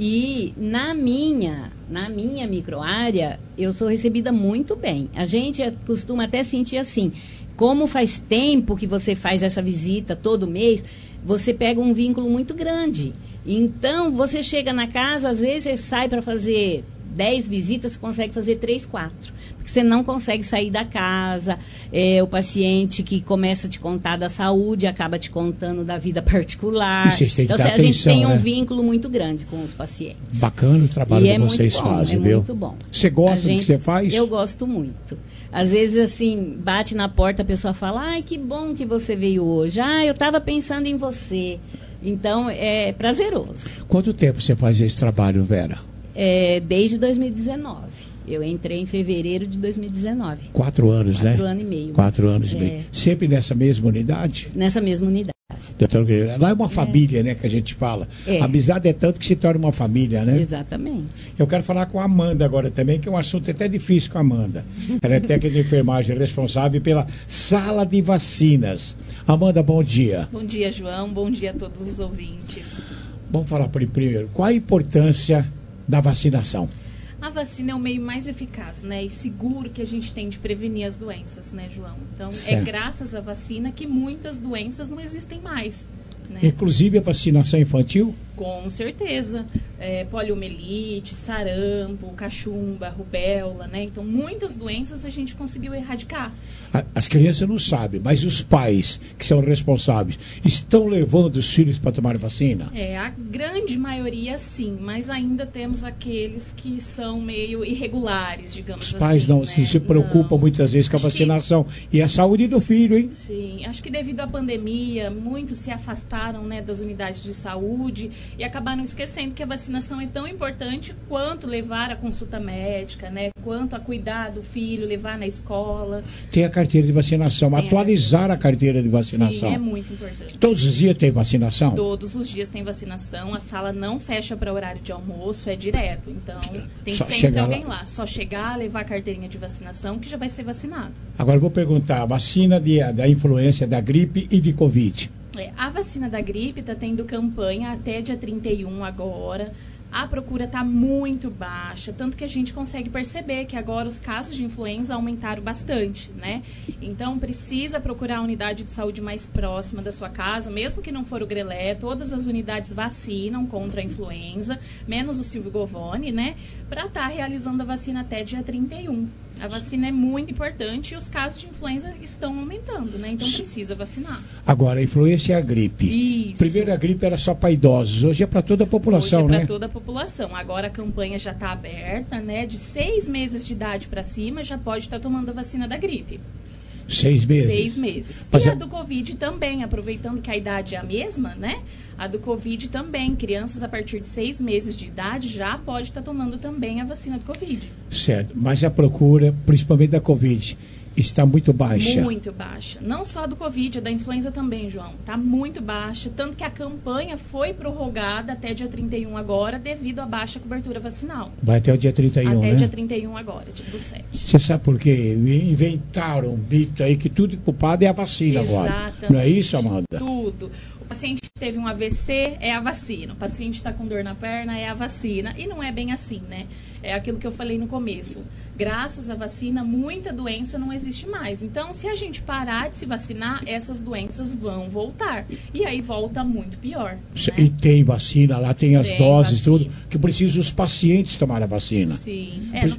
e na minha, na minha microárea, eu sou recebida muito bem. A gente costuma até sentir assim, como faz tempo que você faz essa visita todo mês, você pega um vínculo muito grande. Então, você chega na casa, às vezes você sai para fazer dez visitas, você consegue fazer três, quatro. Porque você não consegue sair da casa. É, o paciente que começa a te contar da saúde, acaba te contando da vida particular. E vocês têm que então, dar assim, a gente atenção, tem um né? vínculo muito grande com os pacientes. Bacana o trabalho E que é vocês muito bom, fazem, é viu? muito bom. Você gosta A do que gente- você faz? Eu gosto muito. Às vezes, assim, bate na porta, a pessoa fala, ai, que bom que você veio hoje. Ah, eu estava pensando em você. Então, é prazeroso. Quanto tempo você faz esse trabalho, Vera? É, desde dois mil e dezenove. Eu entrei em fevereiro de dois mil e dezenove. Quatro anos, né? Quatro anos e meio. Quatro anos e É. meio. Sempre nessa mesma unidade? Nessa mesma unidade. Doutor Guilherme, lá é uma família, né, que a gente fala. É. A amizade é tanto que se torna uma família, né? Exatamente. Eu quero falar com a Amanda agora também, que é um assunto até difícil com a Amanda. Ela é técnica de enfermagem responsável pela sala de vacinas. Amanda, bom dia. Bom dia, João. Bom dia a todos os ouvintes. Vamos falar por primeiro, qual a importância da vacinação? A vacina é o meio mais eficaz, né, e seguro que a gente tem de prevenir as doenças, né, João? Então, Certo. é graças à vacina que muitas doenças não existem mais, né? Inclusive a vacinação infantil? Com certeza. É, poliomielite, sarampo, cachumba, rubéola, né? Então, muitas doenças a gente conseguiu erradicar. A- As crianças não sabem, mas os pais, que são responsáveis, estão levando os filhos para tomar vacina? É, a grande maioria sim, mas ainda temos aqueles que são meio irregulares, digamos Os pais assim, não né? se, se preocupam muitas vezes com a Acho que- vacinação. E a saúde do filho, hein? Sim, acho que devido à pandemia, muitos se afastaram, né, das unidades de saúde e acabaram esquecendo que a vacinação é tão importante quanto levar a consulta médica, né, quanto a cuidar do filho, levar na escola. Tem a carteira de vacinação, Tem a atualizar a carteira de vacinação. Sim, é muito importante. Todos os dias tem vacinação? Todos os dias tem vacinação, a sala não fecha para horário de almoço, é direto. Então, tem Só sempre chegar alguém lá. lá. Só chegar, levar a carteirinha de vacinação que já vai ser vacinado. Agora eu vou perguntar, a vacina de, da influenza, da gripe e de Covid. É, a vacina da gripe está tendo campanha até dia trinta e um agora. A procura está muito baixa, tanto que a gente consegue perceber que agora os casos de influenza aumentaram bastante, né? Então, precisa procurar a unidade de saúde mais próxima da sua casa, mesmo que não for o Grelé, todas as unidades vacinam contra a influenza, menos o Silvio Govoni, né? Para estar realizando a vacina até dia trinta e um. A vacina é muito importante e os casos de influenza estão aumentando, né? Então, precisa vacinar. Agora, a influenza e a gripe. Isso. Primeiro a gripe era só para idosos, hoje é para toda a população, Hoje é para né? toda a população. Agora a campanha já está aberta, né? De seis meses de idade para cima já pode estar tomando a vacina da gripe. Seis meses? Seis meses. Mas e é- a do Covid também, aproveitando que a idade é a mesma, né? A do Covid também. Crianças a partir de seis meses de idade já pode estar tomando também a vacina do Covid. Certo, mas a procura, principalmente da Covid, está muito baixa. Muito baixa. Não só do Covid, a da influenza também, João. Está muito baixa. Tanto que a campanha foi prorrogada até dia trinta e um agora, devido à baixa cobertura vacinal. Vai até o dia trinta e um, Até né? dia trinta e um agora, dia do sete. Você sabe por quê? Inventaram um dito aí que tudo culpado é a vacina agora. Exatamente. Não é isso, Amanda? Tudo. O paciente teve um A V C, é a vacina. O paciente está com dor na perna, é a vacina. E não é bem assim, né? É aquilo que eu falei no começo. Graças à vacina, muita doença não existe mais. Então, se a gente parar de se vacinar, essas doenças vão voltar. E aí volta muito pior. E tem vacina lá, tem as Tem doses, vacina. tudo, que precisa os pacientes tomar a vacina. Sim. É, Por, não-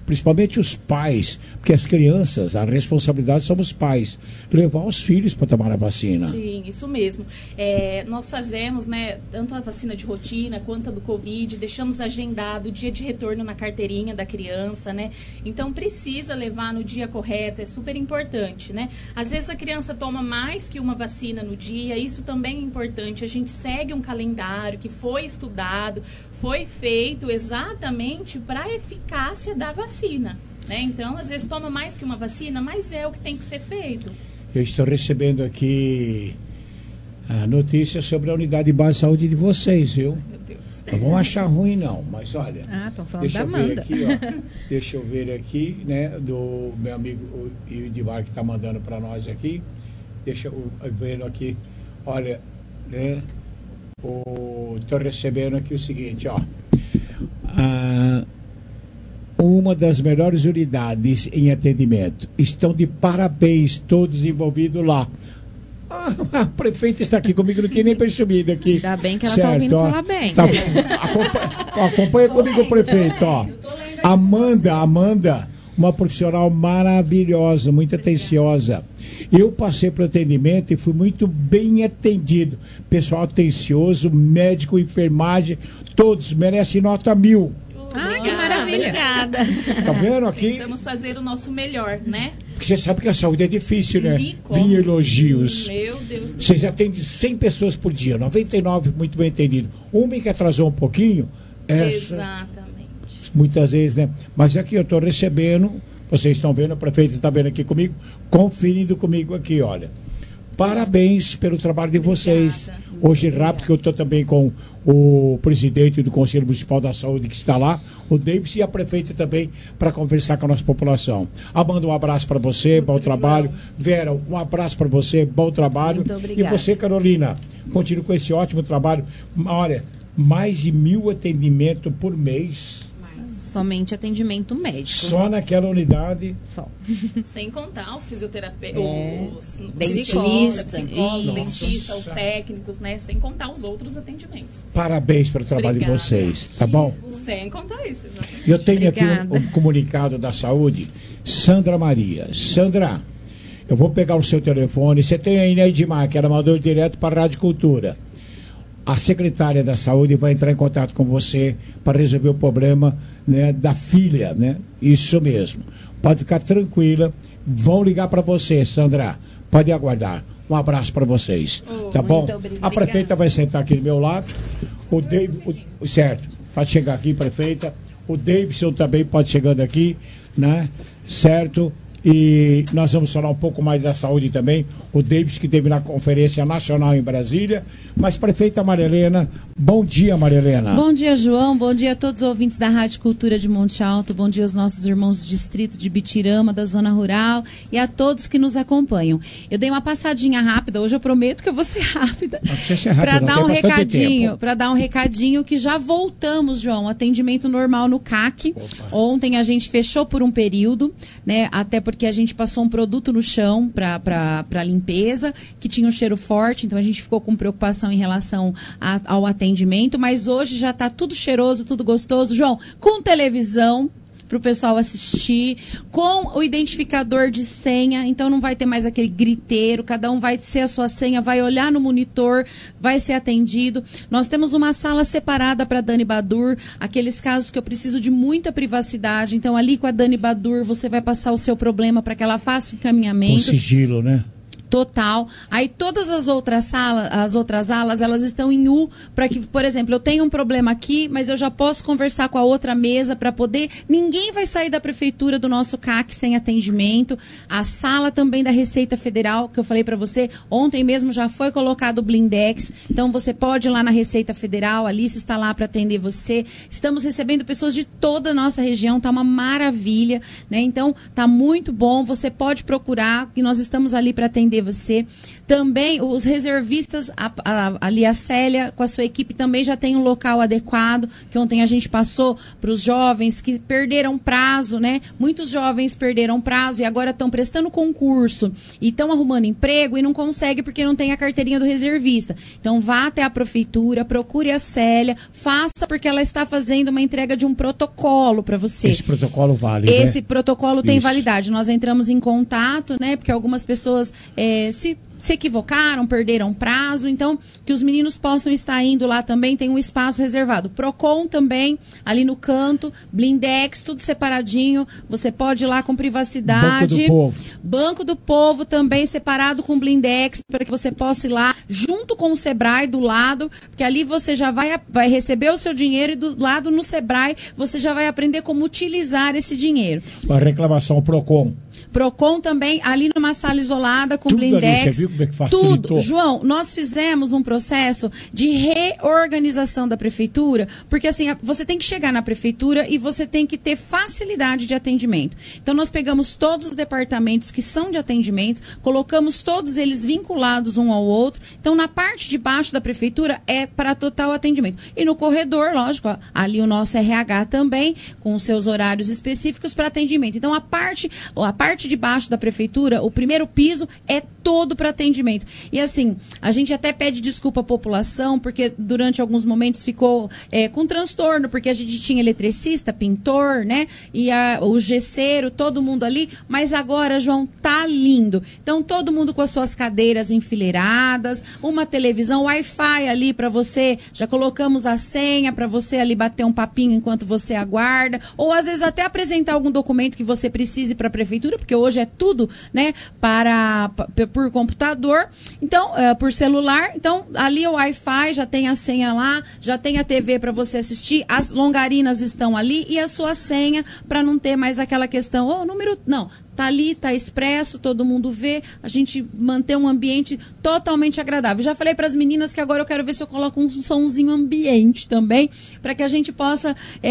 principalmente os pais, porque as crianças, a responsabilidade somos pais, levar os filhos para tomar a vacina. Sim, isso mesmo. É, nós fazemos, né, tanto a vacina de rotina quanto a do Covid, deixamos agendado o dia de retorno na carteirinha da criança, né? Então precisa levar no dia correto, é super importante, né? Às vezes a criança toma mais que uma vacina no dia, isso também é importante. A gente segue um calendário que foi estudado, foi feito exatamente para a eficácia da vacina, né? Então, às vezes toma mais que uma vacina, mas é o que tem que ser feito. Eu estou recebendo aqui a notícia sobre a unidade básica de saúde de vocês, viu? Meu Deus. Não vão achar ruim, não, mas olha. Ah, estão falando deixa da eu ver Amanda. aqui, ó. Deixa eu ver aqui, né, do meu amigo o Edmar que está mandando para nós aqui. Deixa eu ver aqui, olha, né? Estou recebendo aqui o seguinte, ó. Ah, uma das melhores unidades em atendimento. Estão de parabéns todos envolvidos lá. Ah, a prefeita está aqui comigo, não tinha nem percebido aqui. Ainda bem que ela certo, está ouvindo ó, falar bem. Tá, acompanha, acompanha comigo o prefeito, ó. Amanda, Amanda, uma profissional maravilhosa, muito atenciosa. Eu passei para o atendimento e fui muito bem atendido. Pessoal atencioso, médico, enfermagem, todos merecem nota mil. Ah, que maravilha. Obrigada. Tá vendo aqui? Tentamos fazer o nosso melhor, né? Porque você sabe que a saúde é difícil, né? E como? Vim elogios. Meu Deus do Vocês atendem cem pessoas por dia, noventa e nove muito bem atendido. Uma que atrasou um pouquinho, essa, Exatamente. muitas vezes, né? Mas aqui eu estou recebendo, vocês estão vendo, a prefeita está vendo aqui comigo, conferindo comigo aqui, olha. Parabéns pelo trabalho de vocês. Hoje, rápido, que eu estou também com o presidente do Conselho Municipal da Saúde que está lá, o Davis, e a prefeita também, para conversar com a nossa população. Amanda, um abraço para você, bom trabalho. Vera, um abraço para você, bom trabalho. Muito E obrigada. você, Carolina, continue com esse ótimo trabalho. Olha, mais de mil atendimentos por mês. Somente atendimento médico. Só naquela unidade. Só. Sem contar os fisioterapeutas, É. os Dentista. psicólogos, Isso. dentista, os técnicos, né? Sem contar os outros atendimentos. Parabéns pelo trabalho Obrigada. de vocês, tá bom? Sem contar isso, exatamente. Eu tenho aqui Obrigada. um, um comunicado da saúde. Sandra Maria. Sandra, eu vou pegar o seu telefone. Você tem aí, né, Edmar, que ela mandou direto para a Rádio Cultura. A secretária da saúde vai entrar em contato com você para resolver o problema, né, da filha, né? Isso mesmo. Pode ficar tranquila. Vão ligar para você, Sandra. Pode aguardar. Um abraço para vocês. Oh, tá bom? muito obrigada. A prefeita vai sentar aqui do meu lado. O David, o, certo, pode chegar aqui, prefeita. O Davidson também pode chegando aqui, né? Certo? E nós vamos falar um pouco mais da saúde também. O Davis, que teve na Conferência Nacional em Brasília. Mas, prefeita Maria Helena, bom dia, Maria Helena. Bom dia, João. Bom dia a todos os ouvintes da Rádio Cultura de Monte Alto. Bom dia aos nossos irmãos do distrito de Bitirama, da Zona Rural, e a todos que nos acompanham. Eu dei uma passadinha rápida, hoje eu prometo que eu vou ser rápida. Para dar um recadinho, para dar um recadinho que já voltamos, João. Atendimento normal no C A C. Opa. Ontem a gente fechou por um período, né? Até porque a gente passou um produto no chão para limpeza, que tinha um cheiro forte, então a gente ficou com preocupação em relação a, ao atendimento, mas hoje já está tudo cheiroso, tudo gostoso, João, com televisão para o pessoal assistir, com o identificador de senha, então não vai ter mais aquele griteiro, cada um vai ser a sua senha, vai olhar no monitor, vai ser atendido. Nós temos uma sala separada para Dani Badur, aqueles casos que eu preciso de muita privacidade, então ali com a Dani Badur você vai passar o seu problema para que ela faça o encaminhamento. Com sigilo, né? Total. Aí todas as outras salas, as outras alas, elas estão em U para que, por exemplo, eu tenho um problema aqui, mas eu já posso conversar com a outra mesa para poder. Ninguém vai sair da prefeitura do nosso C A C sem atendimento. A sala também da Receita Federal, que eu falei para você, ontem mesmo já foi colocado o Blindex. Então você pode ir lá na Receita Federal, a Alice está lá para atender você. Estamos recebendo pessoas de toda a nossa região, tá uma maravilha, né? Então tá muito bom. Você pode procurar, que nós estamos ali para atender atender você. Também os reservistas, a, a, ali a Célia, com a sua equipe, também já tem um local adequado, que ontem a gente passou para os jovens que perderam prazo, né? Muitos jovens perderam prazo e agora estão prestando concurso e estão arrumando emprego e não conseguem porque não tem a carteirinha do reservista. Então vá até a prefeitura, procure a Célia, faça porque ela está fazendo uma entrega de um protocolo para você. Esse protocolo vale, Esse né? protocolo tem Isso. validade. Nós entramos em contato, né? Porque algumas pessoas é, se... se equivocaram, perderam prazo, então que os meninos possam estar indo lá também, tem um espaço reservado. Procon também, ali no canto, Blindex, tudo separadinho, você pode ir lá com privacidade. Banco do Povo. Banco do Povo também separado com Blindex, para que você possa ir lá, junto com o Sebrae do lado, porque ali você já vai, vai receber o seu dinheiro e do lado no Sebrae você já vai aprender como utilizar esse dinheiro. A reclamação, o Procon. Procon também, ali numa sala isolada, com Tudo Blindex. ali, você viu como é que facilitou? Tudo. João, nós fizemos um processo de reorganização da prefeitura, porque assim, você tem que chegar na prefeitura e você tem que ter facilidade de atendimento. Então, nós pegamos todos os departamentos que são de atendimento, colocamos todos eles vinculados um ao outro. Então, na parte de baixo da prefeitura é para total atendimento. E no corredor, lógico, ó, ali o nosso R H também, com os seus horários específicos para atendimento. Então, a parte, a parte de baixo da prefeitura, o primeiro piso é todo para atendimento. E assim, a gente até pede desculpa à população, porque durante alguns momentos ficou é, com transtorno, porque a gente tinha eletricista, pintor, né? E a, o gesseiro, todo mundo ali, mas agora, João, tá lindo. Então, todo mundo com as suas cadeiras enfileiradas, uma televisão, Wi-Fi ali para você, já colocamos a senha para você ali bater um papinho enquanto você aguarda, ou às vezes até apresentar algum documento que você precise para a prefeitura, porque hoje é tudo, né, para, por computador, então, uh, por celular. Então, ali o Wi-Fi, já tem a senha lá, já tem a T V para você assistir, as longarinas estão ali e a sua senha para não ter mais aquela questão, oh, número, não, tá ali, tá expresso, todo mundo vê, a gente manter um ambiente totalmente agradável. Já falei para as meninas que agora eu quero ver se eu coloco um somzinho ambiente também, para que a gente possa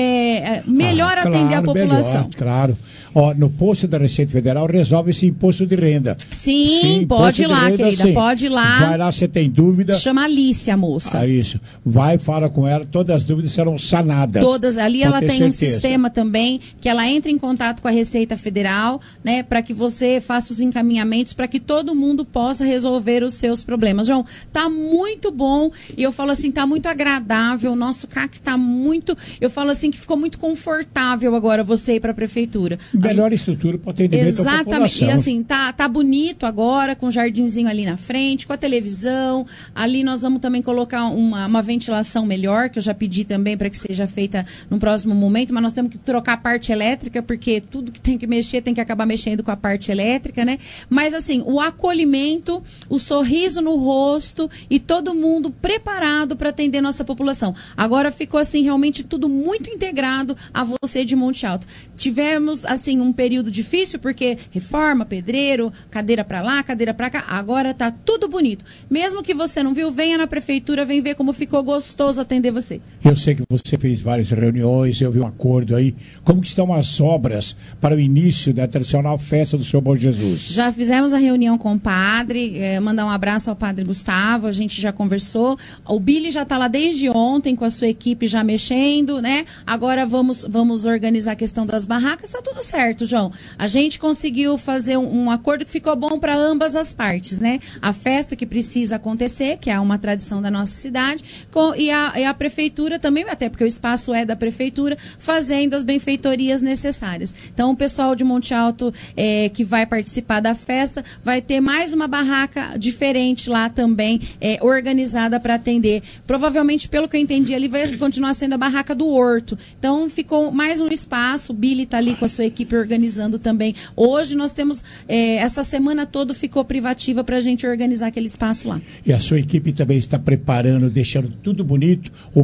é, melhor ah, claro, atender a população. Melhor, claro. Ó, no posto da Receita Federal resolve esse imposto de renda. Sim, sim pode ir lá, renda, querida, sim. Pode ir lá. Vai lá, você tem dúvida. Chama a Alice, a moça. Ah, isso. Vai, fala com ela, todas as dúvidas serão sanadas. Todas. Ali ela tem certeza. Um sistema também, que ela entra em contato com a Receita Federal, né, para que você faça os encaminhamentos, para que todo mundo possa resolver os seus problemas. João, tá muito bom, e eu falo assim, tá muito agradável, o nosso C A C tá muito, eu falo assim, que ficou muito confortável agora você ir para a prefeitura. Melhor As... estrutura para atendimento Exatamente. à população. E assim, tá, tá bonito agora, com um jardinzinho ali na frente, com a televisão, ali nós vamos também colocar uma, uma ventilação melhor, que eu já pedi também para que seja feita no próximo momento, mas nós temos que trocar a parte elétrica, porque tudo que tem que mexer tem que acabar mexendo com a parte elétrica, né? Mas assim, o acolhimento, o sorriso no rosto e todo mundo preparado para atender nossa população. Agora ficou assim, realmente tudo muito integrado a você de Monte Alto. Tivemos assim um período difícil, porque reforma, pedreiro, cadeira para lá, cadeira para cá, agora tá tudo bonito. Mesmo que você não viu, venha na prefeitura, vem ver como ficou gostoso atender você. Eu sei que você fez várias reuniões, eu vi um acordo aí. Como que estão as obras para o início da tradicional festa do Senhor Bom Jesus? Já fizemos a reunião com o padre, é, mandar um abraço ao padre Gustavo, a gente já conversou. O Billy já está lá desde ontem com a sua equipe já mexendo, né? Agora vamos, vamos organizar a questão das barracas, tá tudo certo, João. A gente conseguiu fazer um, um acordo que ficou bom para ambas as partes, né? A festa que precisa acontecer, que é uma tradição da nossa cidade, com, e, a, e a prefeitura também, até porque o espaço é da prefeitura, fazendo as benfeitorias necessárias. Então, o pessoal de Monte Alto é, que vai participar da festa vai ter mais uma barraca diferente lá também, é, organizada para atender. Provavelmente, pelo que eu entendi, ali vai continuar sendo a barraca do Horto. Então, ficou mais um espaço, o Billy está ali com a sua equipe organizando também. Hoje nós temos, é, essa semana toda ficou privativa para a gente organizar aquele espaço lá. E a sua equipe também está preparando, deixando tudo bonito, o Parque dos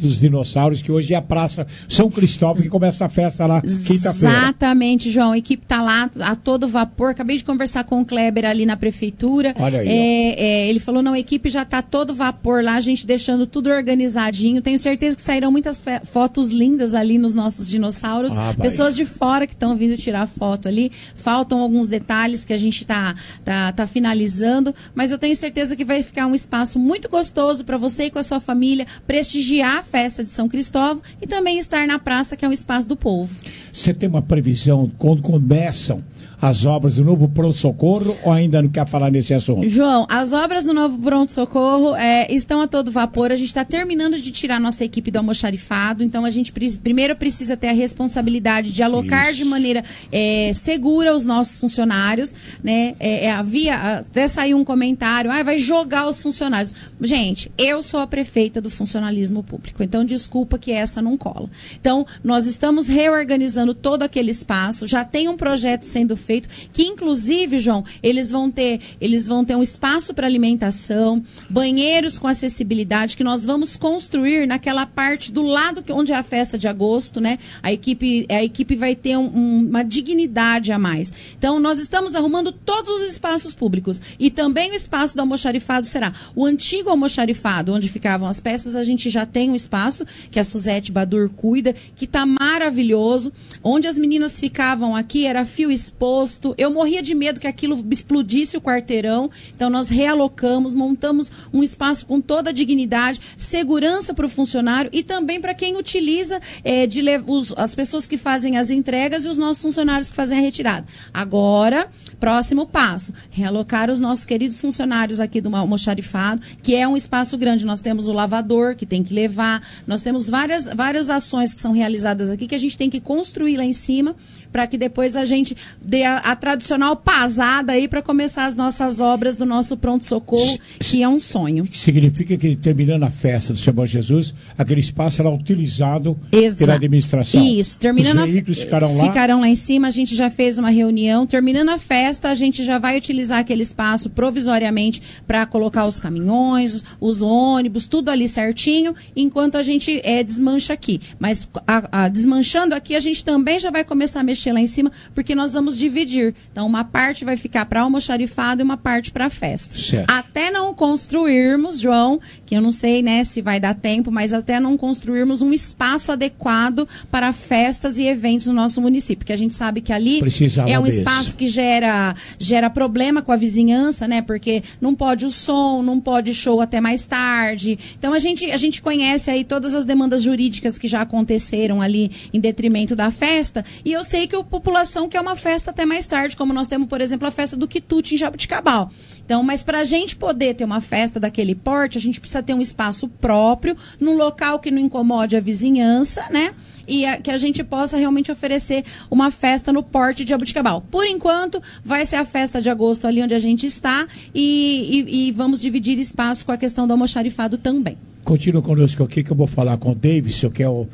dos Dinossauros, que hoje é a Praça São Cristóvão, que começa a festa lá quinta-feira. Exatamente, João. A equipe está lá a todo vapor. Acabei de conversar com o Kleber ali na prefeitura. Olha aí, é, é, ele falou, não, a equipe já está todo vapor lá, a gente deixando tudo organizadinho. Tenho certeza que sairão muitas fotos lindas ali nos nossos dinossauros. Ah, Pessoas de fora que estão vindo tirar foto ali. Faltam alguns detalhes que a gente está tá, tá finalizando, mas eu tenho certeza que vai ficar um espaço muito gostoso para você e com a sua família prestigiar a festa de São Cristóvão e também estar na praça, que é um espaço do povo. Você tem uma previsão quando começam as obras do novo pronto-socorro ou ainda não quer falar nesse assunto? João, as obras do novo pronto-socorro é, estão a todo vapor. A gente está terminando de tirar nossa equipe do almoxarifado, então a gente pre- primeiro precisa ter a responsabilidade de alocar Isso. de maneira é, segura os nossos funcionários, né? É, é, havia, até saiu um comentário, ah, vai jogar os funcionários. Gente, eu sou a prefeita do funcionalismo público, então desculpa que essa não cola. Então, nós estamos reorganizando todo aquele espaço, já tem um projeto sendo feito, que inclusive, João, eles vão ter, eles vão ter um espaço para alimentação, banheiros com acessibilidade, que nós vamos construir naquela parte do lado que, onde é a festa de agosto, né? A equipe, a equipe vai ter um, um, uma dignidade a mais. Então, nós estamos arrumando todos os espaços públicos e também o espaço do almoxarifado será o antigo almoxarifado, onde ficavam as peças. A gente já tem um espaço que a Suzete Badur cuida, que está maravilhoso. Onde as meninas ficavam aqui era fio exposto. Eu morria de medo que aquilo explodisse o quarteirão. Então, nós realocamos, montamos um espaço com toda a dignidade, segurança para o funcionário e também para quem utiliza, é, de lev- os, as pessoas que fazem as entregas e os nossos funcionários que fazem a retirada. Agora, próximo passo, realocar os nossos queridos funcionários aqui do almoxarifado, que é um espaço grande. Nós temos o lavador, que tem que levar, nós temos várias, várias ações que são realizadas aqui, que a gente tem que construir lá em cima, para que depois a gente dê a, a tradicional pasada aí para começar as nossas obras do nosso pronto-socorro, que é um sonho. Significa que, terminando a festa do Senhor Jesus, aquele espaço será utilizado Exato. pela administração. Isso. Terminando Os veículos a, ficarão lá? Ficarão lá em cima, a gente já fez uma reunião. Terminando a festa, a gente já vai utilizar aquele espaço provisoriamente para colocar os caminhões, os ônibus, tudo ali certinho, enquanto a gente é, desmancha aqui. Mas a, a, desmanchando aqui, a gente também já vai começar a mexer lá em cima, porque nós vamos dividir. Então, uma parte vai ficar para almoxarifado e uma parte para a festa. Certo. Até não construirmos, João, que eu não sei, né, se vai dar tempo, mas até não construirmos um espaço adequado para festas e eventos no nosso município, porque a gente sabe que ali Precisava é um desse. espaço que gera, gera problema com a vizinhança, né, porque não pode o som, não pode show até mais tarde. Então, a gente, a gente conhece aí todas as demandas jurídicas que já aconteceram ali em detrimento da festa, e eu sei que a população quer uma festa até mais tarde, como nós temos, por exemplo, a festa do Quitute em Jabuticabal. Então, mas para a gente poder ter uma festa daquele porte, a gente precisa ter um espaço próprio, num local que não incomode a vizinhança, né? E a, que a gente possa realmente oferecer uma festa no porte de Jabuticabal. Por enquanto, vai ser a festa de agosto ali onde a gente está e, e, e vamos dividir espaço com a questão do almoxarifado também. Continua conosco aqui que eu vou falar com o Davidson, que é o,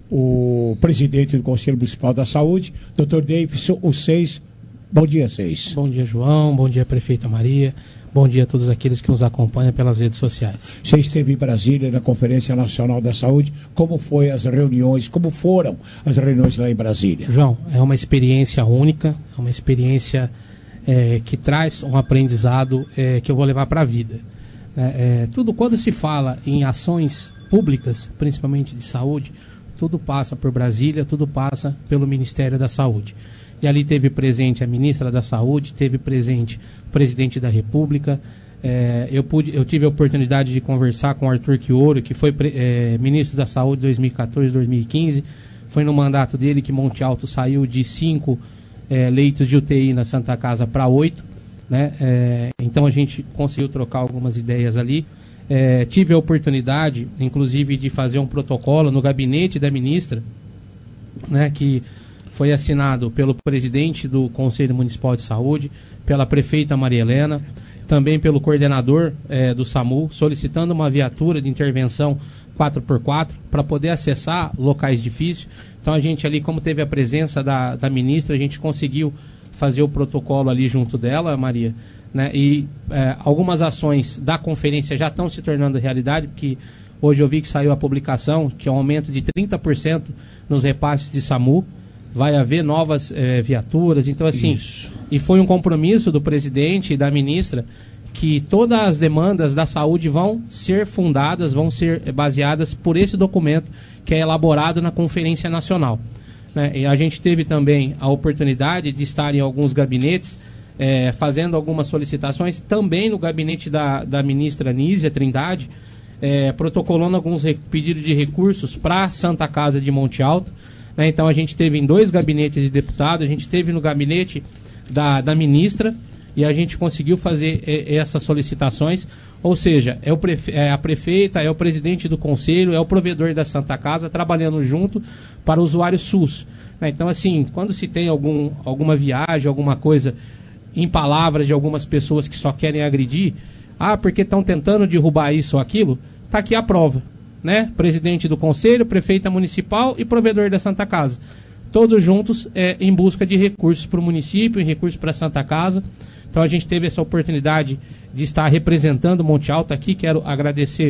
o presidente do Conselho Municipal da Saúde. doutor Davidson, o seis. Bom dia, seis. Bom dia, João. Bom dia, prefeita Maria. Bom dia a todos aqueles que nos acompanham pelas redes sociais. Você esteve em Brasília na Conferência Nacional da Saúde. Como foi as reuniões? Como foram as reuniões lá em Brasília? João, é uma experiência única, é uma experiência é, que traz um aprendizado é, que eu vou levar para a vida. É, é, tudo quando se fala em ações públicas, principalmente de saúde, tudo passa por Brasília, tudo passa pelo Ministério da Saúde. E ali teve presente a ministra da Saúde, teve presente o presidente da República. É, eu, pude, eu tive a oportunidade de conversar com o Arthur Quioro, que foi é, ministro da Saúde dois mil e quatorze, dois mil e quinze. Foi no mandato dele que Monte Alto saiu de cinco é, leitos de U T I na Santa Casa para oito. Né? É, então a gente conseguiu trocar algumas ideias ali. É, tive a oportunidade, inclusive, de fazer um protocolo no gabinete da ministra, né, que foi assinado pelo presidente do Conselho Municipal de Saúde, pela prefeita Maria Helena, também pelo coordenador é, do SAMU, solicitando uma viatura de intervenção quatro por quatro para poder acessar locais difíceis. Então a gente ali, como teve a presença da, da ministra, a gente conseguiu fazer o protocolo ali junto dela, Maria, né? E é, algumas ações da conferência já estão se tornando realidade, porque Hoje eu vi que saiu a publicação, que é um aumento de trinta por cento nos repasses de SAMU. Vai haver novas eh, viaturas. Então, assim, Isso. e foi um compromisso do presidente e da ministra que todas as demandas da saúde vão ser fundadas, vão ser baseadas por esse documento que é elaborado na Conferência Nacional. Né? E a gente teve também a oportunidade de estar em alguns gabinetes eh, fazendo algumas solicitações, também no gabinete da, da ministra Nízia Trindade, eh, protocolando alguns pedidos de recursos para a Santa Casa de Monte Alto. Né? Então a gente teve em dois gabinetes de deputados, a gente teve no gabinete da, da ministra, e a gente conseguiu fazer e, essas solicitações, ou seja, é, o prefe, é a prefeita, é o presidente do conselho, é o provedor da Santa Casa, trabalhando junto para o usuário SUS. Né? Então, assim, quando se tem algum, alguma viagem, alguma coisa, em palavras de algumas pessoas que só querem agredir, ah, porque estão tentando derrubar isso ou aquilo, está aqui a prova. Né? Presidente do conselho, prefeita municipal e provedor da Santa Casa. Todos juntos é, em busca de recursos para o município, em recursos para a Santa Casa. Então a gente teve essa oportunidade de estar representando Monte Alto aqui. Quero agradecer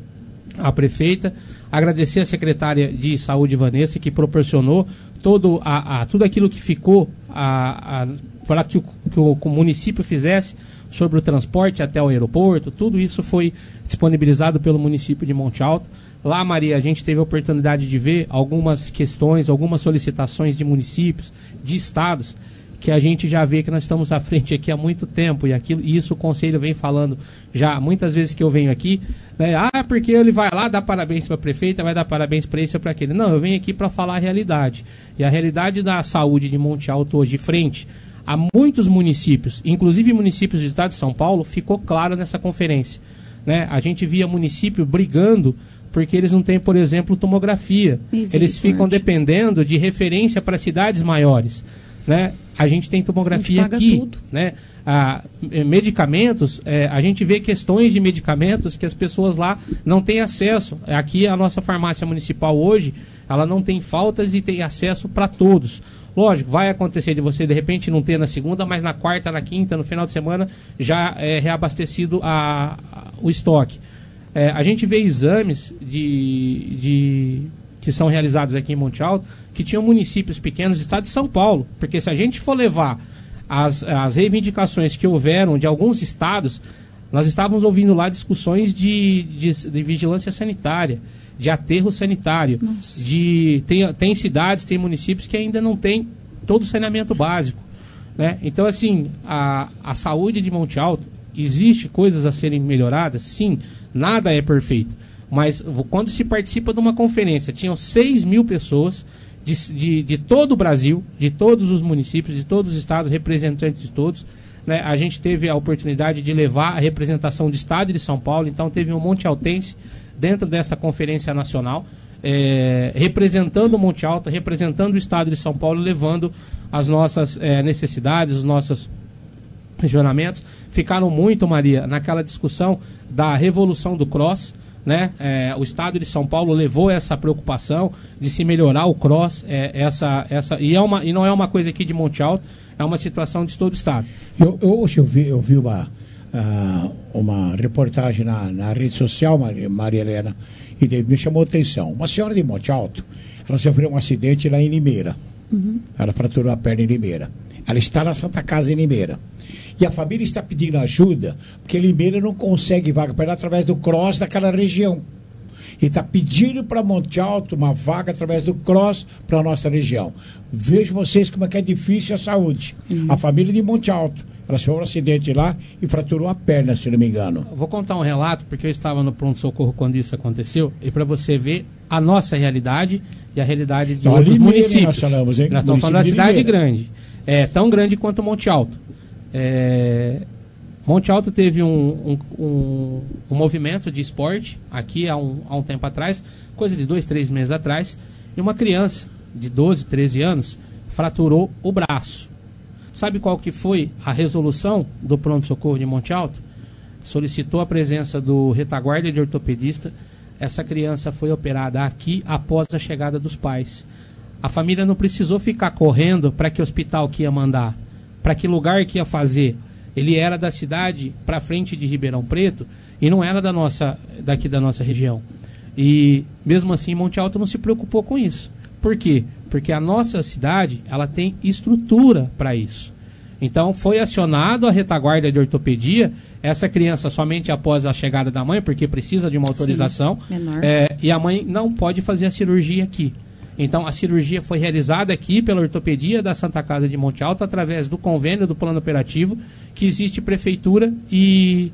à prefeita, agradecer à secretária de Saúde, Vanessa, que proporcionou todo a, a, tudo aquilo que ficou a, a, para que o, que o, que o município fizesse sobre o transporte até o aeroporto. Tudo isso foi disponibilizado pelo município de Monte Alto. Lá, Maria, a gente teve a oportunidade de ver algumas questões, algumas solicitações de municípios, de estados, que a gente já vê que nós estamos à frente aqui há muito tempo, e, aquilo, e isso o Conselho vem falando já muitas vezes que eu venho aqui, né? Ah, porque ele vai lá dar parabéns para a prefeita, vai dar parabéns para esse ou para aquele. Não, eu venho aqui para falar a realidade. E a realidade da saúde de Monte Alto hoje, frente a muitos municípios, inclusive municípios do estado de São Paulo, ficou claro nessa conferência. Né? A gente via município brigando porque eles não têm, por exemplo, tomografia. Eles ficam dependendo de referência para cidades maiores. Né? A gente tem tomografia aqui, tudo. Né? Ah, medicamentos, é, a gente vê questões de medicamentos que as pessoas lá não têm acesso. Aqui a nossa farmácia municipal hoje, ela não tem faltas e tem acesso para todos. Lógico, vai acontecer de você de repente não ter na segunda, mas na quarta, na quinta, no final de semana já é reabastecido a, a, o estoque. É, a gente vê exames de, de que são realizados aqui em Monte Alto, que tinham municípios pequenos do estado de São Paulo, porque se a gente for levar as, as reivindicações que houveram de alguns estados, nós estávamos ouvindo lá discussões de, de, de vigilância sanitária, de aterro sanitário, de, tem, tem cidades, tem municípios que ainda não tem todo o saneamento básico. Né? Então, assim, a, a saúde de Monte Alto, existe coisas a serem melhoradas? Sim, nada é perfeito. Mas quando se participa de uma conferência, tinham seis mil pessoas de, de, de todo o Brasil, de todos os municípios, de todos os estados, representantes de todos. Né? A gente teve a oportunidade de levar a representação do estado de São Paulo, então teve um Monte Altense dentro dessa conferência nacional, é, representando o Monte Alto, representando o estado de São Paulo, levando as nossas é, necessidades, os nossos questionamentos. Ficaram muito, Maria, naquela discussão da revolução do cross. Né? É, o estado de São Paulo levou essa preocupação de se melhorar o cross, é, essa, essa, e, é uma, e não é uma coisa aqui de Monte Alto, é uma situação de todo o estado. Eu, eu, hoje eu vi, eu vi uma, uh, uma reportagem na, na rede social, Maria, Maria Helena, e me chamou a atenção. Uma senhora de Monte Alto, ela sofreu um acidente lá em Limeira. Uhum. Ela fraturou a perna em Limeira. Ela está na Santa Casa em Limeira. E a família está pedindo ajuda, porque Limeira não consegue vaga para ela através do cross daquela região. E está pedindo para Monte Alto uma vaga através do cross para a nossa região. Vejo vocês como é que é difícil a saúde. Uhum. A família de Monte Alto, ela sofreu um acidente lá e fraturou a perna, se não me engano. Vou contar um relato, porque eu estava no pronto-socorro quando isso aconteceu, e para você ver a nossa realidade e a realidade de não, outros Limeira, municípios. Nós, falamos, hein? Nós estamos falando da cidade Limeira. Grande. É tão grande quanto Monte Alto. É, Monte Alto teve um, um, um, um movimento de esporte aqui há um, há um tempo atrás, coisa de dois, três meses atrás, e uma criança de doze, treze anos fraturou o braço. Sabe qual que foi a resolução do pronto-socorro de Monte Alto? Solicitou a presença do retaguarda de ortopedista. Essa criança foi operada aqui após a chegada dos pais. A família não precisou ficar correndo para que hospital que ia mandar, para que lugar que ia fazer. Ele era da cidade para frente de Ribeirão Preto e não era da nossa, daqui da nossa região. E mesmo assim Monte Alto não se preocupou com isso. Por quê? Porque a nossa cidade, ela tem estrutura para isso. Então foi acionado a retaguarda de ortopedia, essa criança somente após a chegada da mãe, porque precisa de uma autorização, Sim, menor. É, e a mãe não pode fazer a cirurgia aqui. Então a cirurgia foi realizada aqui pela ortopedia da Santa Casa de Monte Alto, através do convênio do plano operativo, que existe Prefeitura e,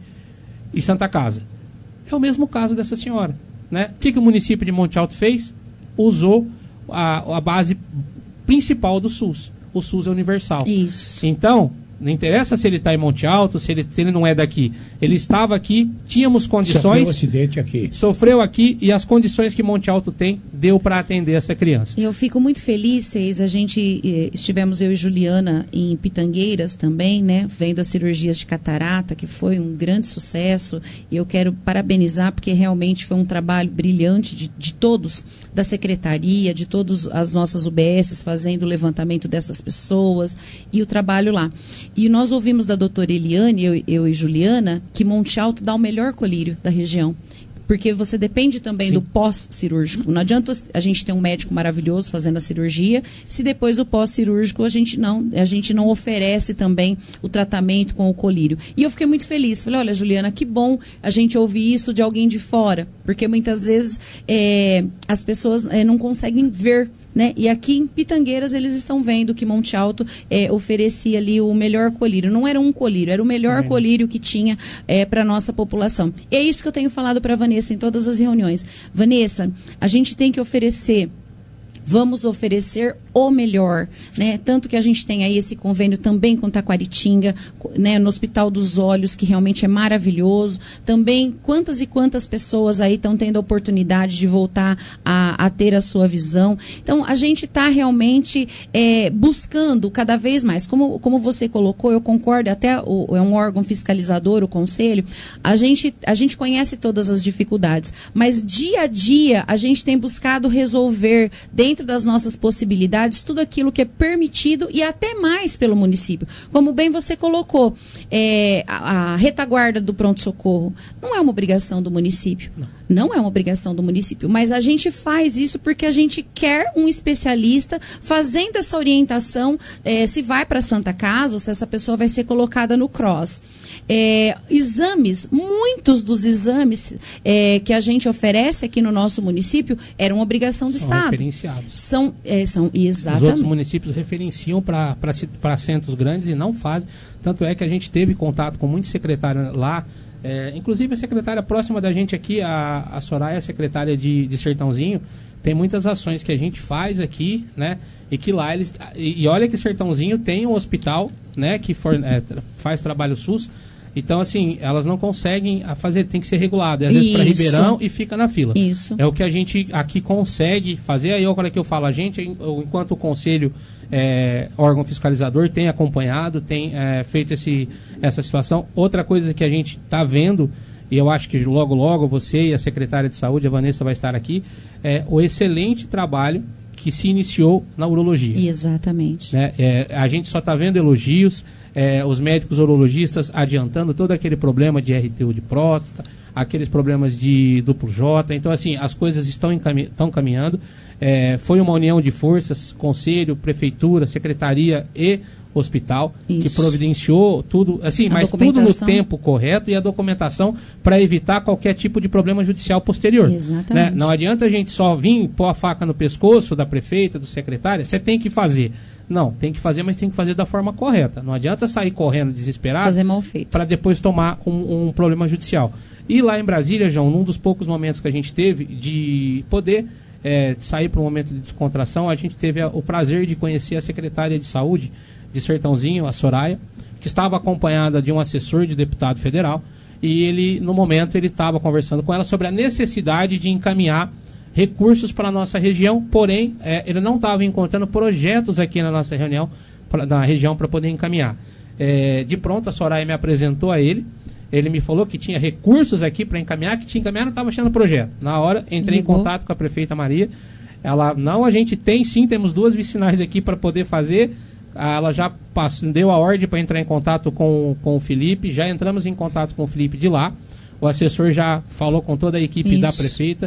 e Santa Casa. É o mesmo caso dessa senhora, né? O que, que o município de Monte Alto fez? Usou a, a base principal do SUS. O SUS é universal. Isso. Então, não interessa se ele está em Monte Alto, se ele, se ele não é daqui. Ele estava aqui, tínhamos condições... Sofreu um acidente aqui. Sofreu aqui e as condições que Monte Alto tem, deu para atender essa criança. Eu fico muito feliz, Seis. A gente eh, estivemos, eu e Juliana, em Pitangueiras também, né? Vendo as cirurgias de catarata, que foi um grande sucesso. E eu quero parabenizar, porque realmente foi um trabalho brilhante de, de todos, da secretaria, de todas as nossas U B S, fazendo o levantamento dessas pessoas e o trabalho lá. E nós ouvimos da doutora Eliane, eu, eu e Juliana, que Monte Alto dá o melhor colírio da região. Porque você depende também Sim. do pós-cirúrgico. Não adianta a gente ter um médico maravilhoso fazendo a cirurgia, se depois o pós-cirúrgico a gente não, a gente não oferece também o tratamento com o colírio. E eu fiquei muito feliz. Falei, olha, Juliana, que bom a gente ouvir isso de alguém de fora. Porque muitas vezes é, as pessoas é, não conseguem ver. Né? E aqui em Pitangueiras eles estão vendo que Monte Alto é, oferecia ali o melhor colírio. Não era um colírio, era o melhor é. colírio que tinha é, para a nossa população. E é isso que eu tenho falado para a Vanessa em todas as reuniões. Vanessa, a gente tem que oferecer... Vamos oferecer o melhor, né? Tanto que a gente tem aí esse convênio também com Taquaritinga, né? No Hospital dos Olhos, que realmente é maravilhoso. Também, quantas e quantas pessoas aí estão tendo a oportunidade de voltar a, a ter a sua visão. Então, a gente está realmente é, buscando cada vez mais. Como, como você colocou, eu concordo, até o, é um órgão fiscalizador, o Conselho, a gente, a gente conhece todas as dificuldades, mas dia a dia a gente tem buscado resolver dentro das nossas possibilidades, tudo aquilo que é permitido e até mais pelo município. Como bem você colocou, é, a, a retaguarda do pronto-socorro não é uma obrigação do município. Não. Não é uma obrigação do município, mas a gente faz isso porque a gente quer um especialista fazendo essa orientação, é, se vai para a Santa Casa ou se essa pessoa vai ser colocada no cross. É, exames, muitos dos exames é, que a gente oferece aqui no nosso município eram obrigação do são Estado. Referenciados. São, é, são exatamente. Os outros municípios referenciam para centros grandes e não fazem. Tanto é que a gente teve contato com muitos secretários lá. É, inclusive a secretária próxima da gente aqui, a, a Soraya, secretária de, de Sertãozinho, tem muitas ações que a gente faz aqui, né? E que lá eles. E, e olha que Sertãozinho tem um hospital, né? Que for, é, faz trabalho SUS. Então, assim, elas não conseguem fazer, tem que ser regulado. E às vezes para Ribeirão e fica na fila. Isso. É o que a gente aqui consegue fazer. Aí, olha que eu falo, a gente, enquanto o Conselho, é, órgão fiscalizador, tem acompanhado, tem é, feito esse, essa situação. Outra coisa que a gente está vendo, e eu acho que logo, logo você e a secretária de Saúde, a Vanessa, vai estar aqui, é o excelente trabalho que se iniciou na urologia. Exatamente. Né? É, a gente só está vendo elogios, é, os médicos urologistas adiantando todo aquele problema de R T U de próstata, aqueles problemas de duplo J. Então, assim, as coisas estão, encami estão caminhando. É, foi uma união de forças, conselho, prefeitura, secretaria e hospital, Isso. que providenciou tudo, assim, a mas tudo no tempo correto e a documentação para evitar qualquer tipo de problema judicial posterior. Exatamente. Né? Não adianta a gente só vir pôr a faca no pescoço da prefeita, do secretário, você tem que fazer. Não, tem que fazer, mas tem que fazer da forma correta. Não adianta sair correndo desesperado fazer mal feito para depois tomar um, um problema judicial. E lá em Brasília, João, num dos poucos momentos que a gente teve de poder é, sair para um momento de descontração, a gente teve a, o prazer de conhecer a secretária de Saúde de Sertãozinho, a Soraya, que estava acompanhada de um assessor de deputado federal, e ele, no momento, ele estava conversando com ela sobre a necessidade de encaminhar recursos para a nossa região, porém, é, ele não estava encontrando projetos aqui na nossa reunião, pra, na região, para poder encaminhar. É, de pronto, a Soraya me apresentou a ele, ele me falou que tinha recursos aqui para encaminhar, que tinha encaminhado, não estava achando projeto. Na hora, entrei Ligou. em contato com a prefeita Maria, ela, não, a gente tem sim, temos duas vicinais aqui para poder fazer. Ela já passou, deu a ordem para entrar em contato com, com o Felipe, já entramos em contato com o Felipe de lá, o assessor já falou com toda a equipe Isso. da prefeita,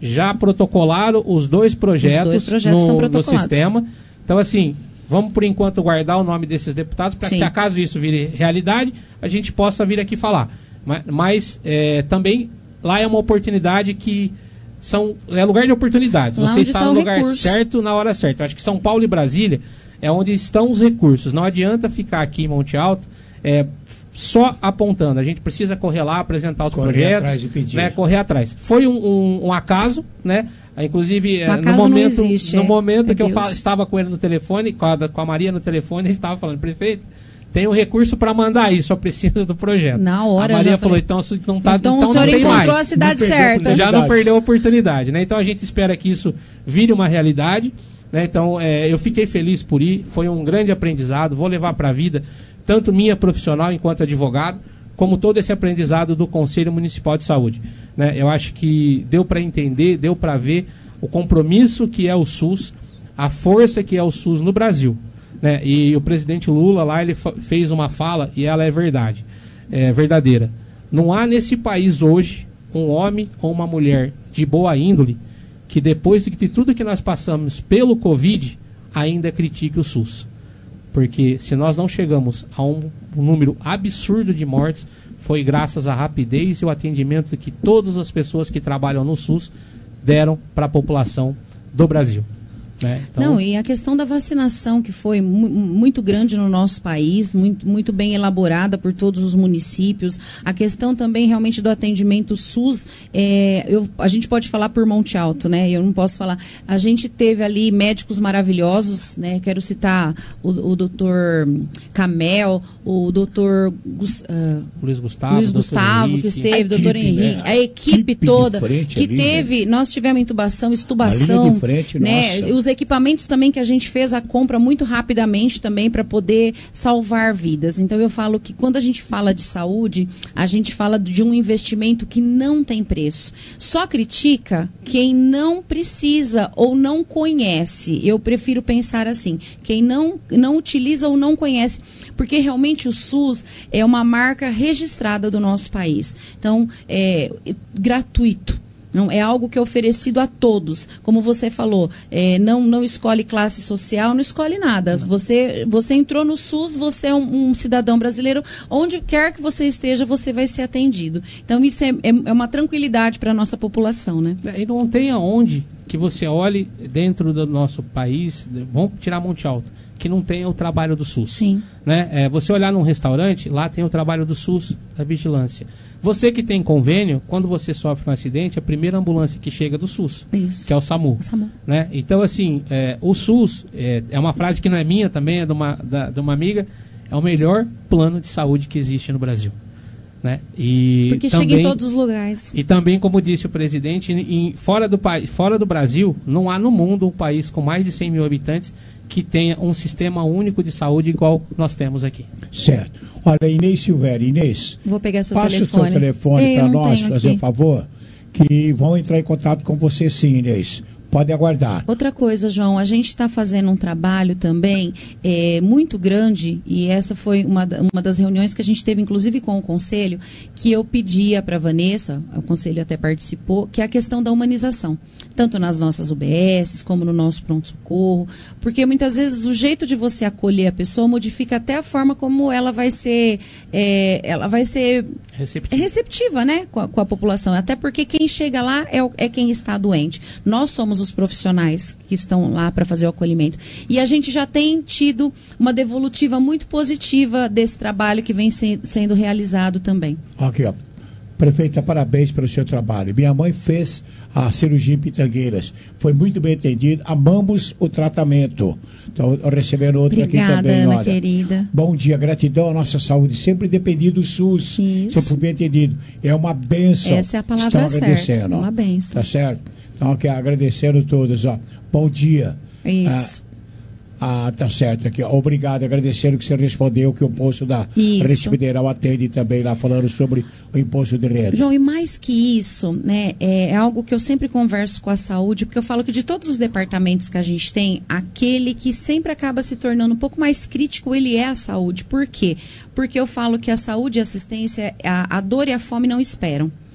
já protocolaram os dois projetos, Os dois projetos no, estão no protocolados. sistema. Então, assim, vamos por enquanto guardar o nome desses deputados para que, Sim. se acaso isso vire realidade, a gente possa vir aqui falar. Mas, mas é, também lá é uma oportunidade que são, é lugar de oportunidades. Lá Você onde está tá no o lugar recurso. certo na hora certa. Eu acho que São Paulo e Brasília é onde estão os recursos. Não adianta ficar aqui em Monte Alto é, só apontando. A gente precisa correr lá, apresentar os Correr projetos, atrás e pedir. né, correr atrás. Foi um, um, um acaso, né? Inclusive, Um é, acaso no não momento, existe, no é. momento É que eu Deus. fa- estava com ele no telefone, com a, com a Maria no telefone, ele estava falando, prefeito, tem um recurso para mandar aí, só precisa do projeto. Na hora a eu Maria já falou, falei, então isso não tá, então o então senhor não tem encontrou mais. a cidade Não perdeu a certa. oportunidade. Já não perdeu a oportunidade, né? Então a gente espera que isso vire uma realidade, né? Então é, eu fiquei feliz por ir, foi um grande aprendizado, vou levar para a vida, tanto minha profissional enquanto advogado, como todo esse aprendizado do Conselho Municipal de Saúde, né? Eu acho que deu para entender, deu para ver o compromisso que é o SUS, a força que é o SUS no Brasil, né? E o presidente Lula lá, ele fa- fez uma fala e ela é verdade, é verdadeira. Não há nesse país hoje um homem ou uma mulher de boa índole que depois de tudo que nós passamos pelo Covid ainda critique o SUS. Porque se nós não chegamos a um, um número absurdo de mortes, foi graças à rapidez e o atendimento que todas as pessoas que trabalham no SUS deram para a população do Brasil. Né? Então, Não, e a questão da vacinação, que foi mu muito grande no nosso país, muito, muito bem elaborada por todos os municípios. A questão também realmente do atendimento SUS, é, eu, a gente pode falar por Monte Alto, né? Eu não posso falar. A gente teve ali médicos maravilhosos, né? Quero citar o, o doutor Camel, o doutor Gus, uh, Luiz Gustavo, Luiz doutor Gustavo Henrique. que esteve, A doutor equipe, Henrique, né? a equipe, Equipe de toda, frente que ali, teve, nós tivemos intubação, A extubação, linha de frente, né? nossa. Os equipamentos também que a gente fez a compra muito rapidamente também para poder salvar vidas. Então eu falo que quando a gente fala de saúde, a gente fala de um investimento que não tem preço. Só critica quem não precisa ou não conhece. Eu prefiro pensar assim, quem não, não utiliza ou não conhece, porque realmente o SUS é uma marca registrada do nosso país. Então, é gratuito. Não, é algo que é oferecido a todos. Como você falou, é, não, não escolhe classe social, não escolhe nada. Você, você entrou no SUS, você é um, um cidadão brasileiro, onde quer que você esteja, você vai ser atendido. Então, isso é, é, é uma tranquilidade para a nossa população, né? E não tem aonde que você olhe dentro do nosso país, vamos tirar Monte Alto, que não tenha o trabalho do SUS. Sim. Né? É, você olhar num restaurante, lá tem o trabalho do SUS, da vigilância. Você que tem convênio, quando você sofre um acidente, a primeira ambulância que chega é do SUS, Isso. que é o SAMU. O SAMU. Né? Então, assim, é, o SUS, é, é uma frase que não é minha também, é de uma, da, de uma amiga, é o melhor plano de saúde que existe no Brasil. Né? E Porque também, chega em todos os lugares. E também, como disse o presidente, em, fora, do, fora do Brasil, não há no mundo um país com mais de cem mil habitantes que tenha um sistema único de saúde igual nós temos aqui. Certo. Olha, Inês Silvério, Inês, Vou pegar seu passa telefone. o seu telefone Ei, eu para não nós, tenho fazer aqui. um favor, que vão entrar em contato com você sim, Inês. Pode aguardar. Outra coisa, João, a gente está fazendo um trabalho também é, muito grande, e essa foi uma, da- uma das reuniões que a gente teve, inclusive com o Conselho, que eu pedia para a Vanessa, o Conselho até participou, que é a questão da humanização, tanto nas nossas U B S, como no nosso pronto-socorro, porque muitas vezes o jeito de você acolher a pessoa modifica até a forma como ela vai ser, é, ela vai ser Receptivo. receptiva, né, com a, com a população. Até porque quem chega lá é, o- é quem está doente. Nós somos os profissionais que estão lá para fazer o acolhimento. E a gente já tem tido uma devolutiva muito positiva desse trabalho que vem se- sendo realizado também. Aqui, ó. Prefeita, parabéns pelo seu trabalho. Minha mãe fez a cirurgia em Pitangueiras. Foi muito bem atendido. Amamos o tratamento. Então, recebendo outra aqui Obrigada, também. Ana olha. querida. Bom dia, gratidão à nossa saúde. Sempre dependido do SUS. Isso. Sempre bem atendido. É uma benção. Essa é a palavra Estão certa. agradecendo. ó. Uma bênção. Tá certo? Então, aqui, agradecendo todos. Ó. Bom dia. Isso. Ah, ah, tá certo aqui. ó. Obrigado, agradecendo que você respondeu que o imposto da Isso. Rede Federal atende também lá, falando sobre o imposto de renda. João, e mais que isso, né, é, é algo que eu sempre converso com a saúde, porque eu falo que de todos os departamentos que a gente tem, aquele que sempre acaba se tornando um pouco mais crítico, ele é a saúde. Por quê? Porque eu falo que a saúde e a assistência, a, a dor e a fome não esperam.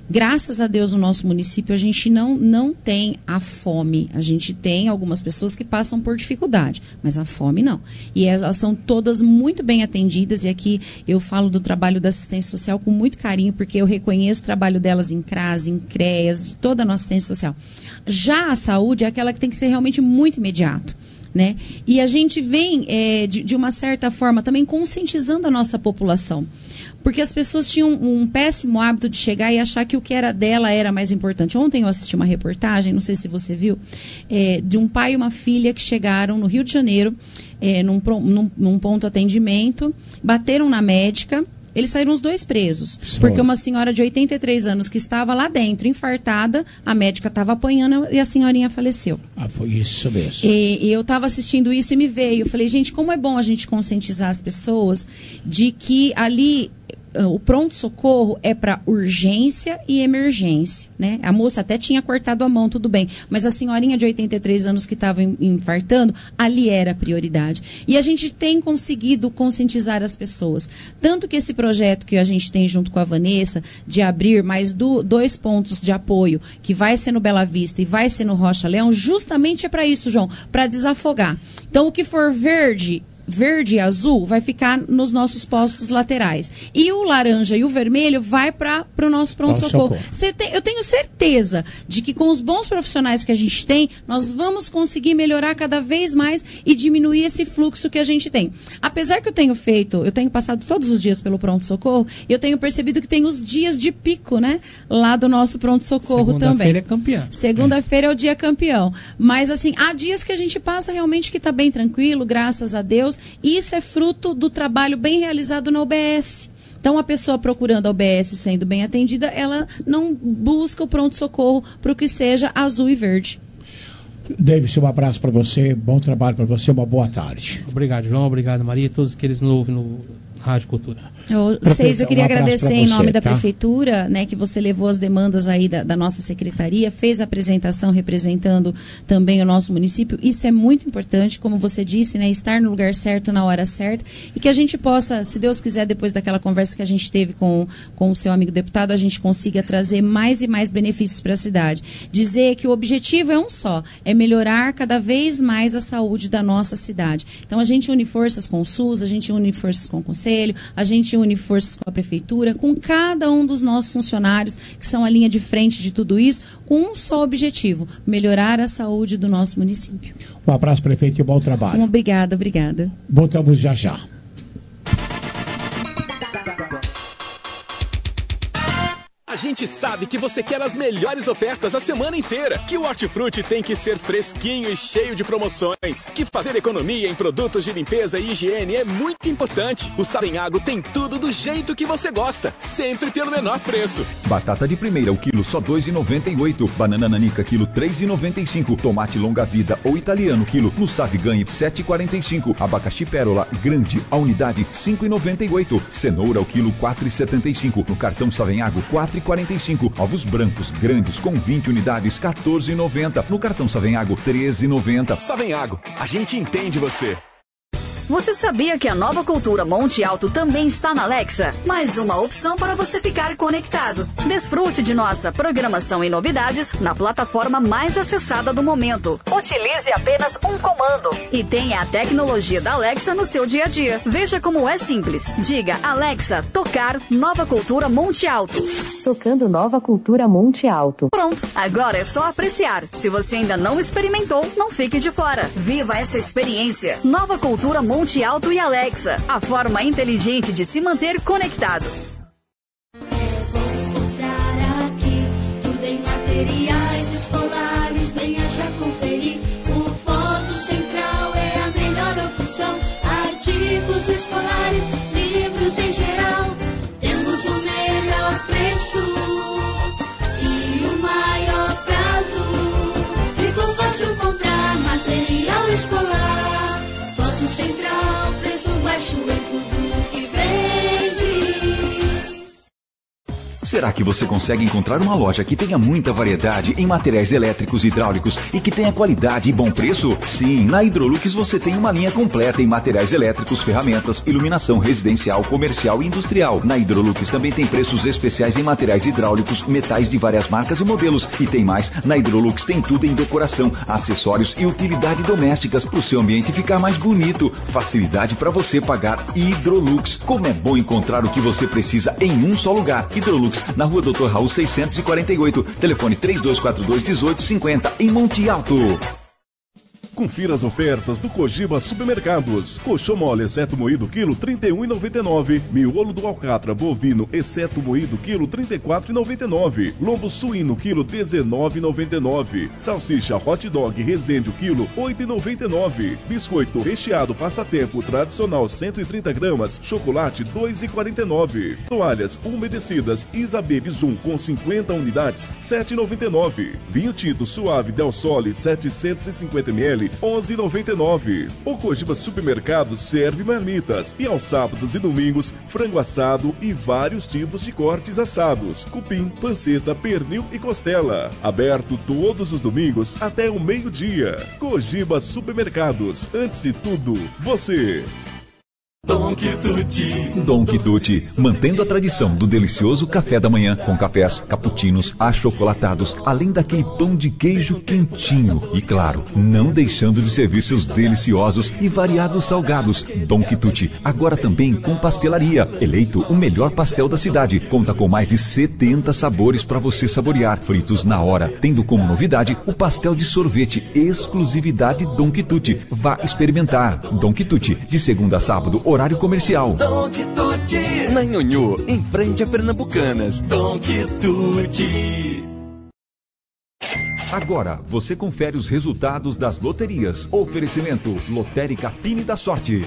Graças a Deus, no nosso município, a gente não, não tem a fome. A gente tem algumas pessoas que passam por dificuldade, mas a fome não. E elas são todas muito bem atendidas, e aqui eu falo do trabalho da assistência social com muito carinho, porque eu reconheço o trabalho delas em CRAS, em CREAS, de toda a nossa assistência social. Já a saúde é aquela que tem que ser realmente muito imediato. Né? E a gente vem, é, de, de uma certa forma, também conscientizando a nossa população. Porque as pessoas tinham um péssimo hábito de chegar e achar que o que era dela era mais importante. Ontem eu assisti uma reportagem, não sei se você viu, é, de um pai e uma filha que chegaram no Rio de Janeiro, é, num, num, num ponto de atendimento, bateram na médica. Eles saíram os dois presos, Sim. porque uma senhora de oitenta e três anos que estava lá dentro, infartada, a médica estava apanhando e a senhorinha faleceu. Ah, foi isso mesmo. E, e eu estava assistindo isso e me veio. Eu falei, gente, como é bom a gente conscientizar as pessoas de que ali o pronto-socorro é para urgência e emergência, né? A moça até tinha cortado a mão, tudo bem, mas a senhorinha de oitenta e três anos que estava infartando, ali era a prioridade. E a gente tem conseguido conscientizar as pessoas. Tanto que esse projeto que a gente tem junto com a Vanessa, de abrir mais do, dois pontos de apoio, que vai ser no Bela Vista e vai ser no Rocha Leão, justamente é para isso, João, para desafogar. Então, o que for verde... verde e azul vai ficar nos nossos postos laterais. E o laranja e o vermelho vai para o nosso pronto-socorro. Tem, eu tenho certeza de que com os bons profissionais que a gente tem, nós vamos conseguir melhorar cada vez mais e diminuir esse fluxo que a gente tem. Apesar que eu tenho feito, eu tenho passado todos os dias pelo pronto-socorro, e eu tenho percebido que tem os dias de pico, né? Lá do nosso pronto-socorro também. Segunda-feira é campeão. Segunda-feira é o dia campeão. Mas, assim, há dias que a gente passa realmente que está bem tranquilo, graças a Deus. Isso é fruto do trabalho bem realizado na U B S. Então, a pessoa procurando a U B S sendo bem atendida, ela não busca o pronto-socorro para o que seja azul e verde. Davis, um abraço para você, bom trabalho para você, uma boa tarde. Obrigado, João, obrigado, Maria, e todos que eles nos ouvem no Rádio Cultura. Vocês, eu queria um agradecer em nome você, da tá? Prefeitura, né, que você levou as demandas aí da, da nossa secretaria, fez a apresentação representando também o nosso município. Isso é muito importante, como você disse, né, estar no lugar certo na hora certa, e que a gente possa, se Deus quiser, depois daquela conversa que a gente teve com, com o seu amigo deputado, a gente consiga trazer mais e mais benefícios para a cidade. Dizer que o objetivo é um só, é melhorar cada vez mais a saúde da nossa cidade. Então, a gente une forças com o SUS, a gente une forças com o Conselho, a gente une forças com a Prefeitura, com cada um dos nossos funcionários, que são a linha de frente de tudo isso, com um só objetivo, melhorar a saúde do nosso município. Um abraço, prefeito, e bom trabalho. Obrigada, obrigada. Voltamos já já. A gente sabe que você quer as melhores ofertas a semana inteira, que o Hortifruti tem que ser fresquinho e cheio de promoções, que fazer economia em produtos de limpeza e higiene é muito importante. O Savenhago tem tudo do jeito que você gosta, sempre pelo menor preço. Batata de primeira, o quilo só dois reais e noventa e oito centavos. Banana nanica, quilo três reais e noventa e cinco centavos. Tomate longa vida ou italiano, quilo no Save ganhe sete reais e quarenta e cinco centavos. Abacaxi pérola, grande, a unidade cinco reais e noventa e oito centavos. Cenoura, o quilo quatro reais e setenta e cinco centavos. No cartão Savenhago, quatro reais e quarenta e cinco centavos. Ovos brancos grandes com vinte unidades, quatorze reais e noventa centavos. No cartão Savenhago, treze reais e noventa centavos. Savenhago, a gente entende você. Você sabia que a nova cultura Monte Alto também está na Alexa? Mais uma opção para você ficar conectado. Desfrute de nossa programação e novidades na plataforma mais acessada do momento. Utilize apenas um comando e tenha a tecnologia da Alexa no seu dia a dia. Veja como é simples. Diga, Alexa, tocar Nova Cultura Monte Alto. Tocando Nova Cultura Monte Alto. Pronto, agora é só apreciar. Se você ainda não experimentou, não fique de fora. Viva essa experiência. Nova Cultura Monte Monte Alto e Alexa, a forma inteligente de se manter conectado. Aqui, tudo em materiais escolares, venha já conferir. O Foto Central é a melhor opção. Artigos escolares, livros em geral. Temos o melhor preço e o maior prazo. Ficou fácil comprar material escolar. Foto Central, preço baixo em tudo que vende. Será que você consegue encontrar uma loja que tenha muita variedade em materiais elétricos e hidráulicos e que tenha qualidade e bom preço? Sim, na Hidrolux você tem uma linha completa em materiais elétricos, ferramentas, iluminação residencial, comercial e industrial. Na Hidrolux também tem preços especiais em materiais hidráulicos, metais de várias marcas e modelos. E tem mais, na Hidrolux tem tudo em decoração, acessórios e utilidade domésticas para o seu ambiente ficar mais bonito. Facilidade para você pagar Hidrolux. Como é bom encontrar o que você precisa em um só lugar. Hidrolux, na rua doutor Raul seiscentos e quarenta e oito, telefone três dois quatro dois, um oito cinco zero, em Monte Alto. Confira as ofertas do Cogiba Supermercados. Coxão mole, exceto moído, quilo trinta e um reais e noventa e nove centavos. Miolo do alcatra bovino, exceto moído, quilo trinta e quatro reais e noventa e nove centavos. Lombo suíno, quilo dezenove reais e noventa e nove centavos. Salsicha hot dog Resende, quilo oito reais e noventa e nove centavos. Biscoito recheado passatempo tradicional cento e trinta gramas, chocolate dois reais e quarenta e nove centavos. Toalhas umedecidas Isa Baby Zoom com cinquenta unidades, sete reais e noventa e nove centavos. Vinho tinto suave Del Sole setecentos e cinquenta mililitros, onze reais e noventa e nove centavos. O Cogiba Supermercado serve marmitas e aos sábados e domingos, frango assado e vários tipos de cortes assados, cupim, panceta, pernil e costela. Aberto todos os domingos até o meio-dia. Cogiba Supermercados. Antes de tudo, você. Dom Quitute. Dom Quitute, mantendo a tradição do delicioso café da manhã, com cafés, cappuccinos, achocolatados, além daquele pão de queijo quentinho. E claro, não deixando de servir seus deliciosos e variados salgados. Dom Quitute, agora também com pastelaria. Eleito o melhor pastel da cidade. Conta com mais de setenta sabores para você saborear, fritos na hora, tendo como novidade o pastel de sorvete, exclusividade Dom Quitute. Vá experimentar. Dom Quitute, de segunda a sábado, horário comercial. Dom Quitute. Na Nhonhô, em frente a Pernambucanas. Dom Quitute. Agora, você confere os resultados das loterias. Oferecimento Lotérica Fine da Sorte.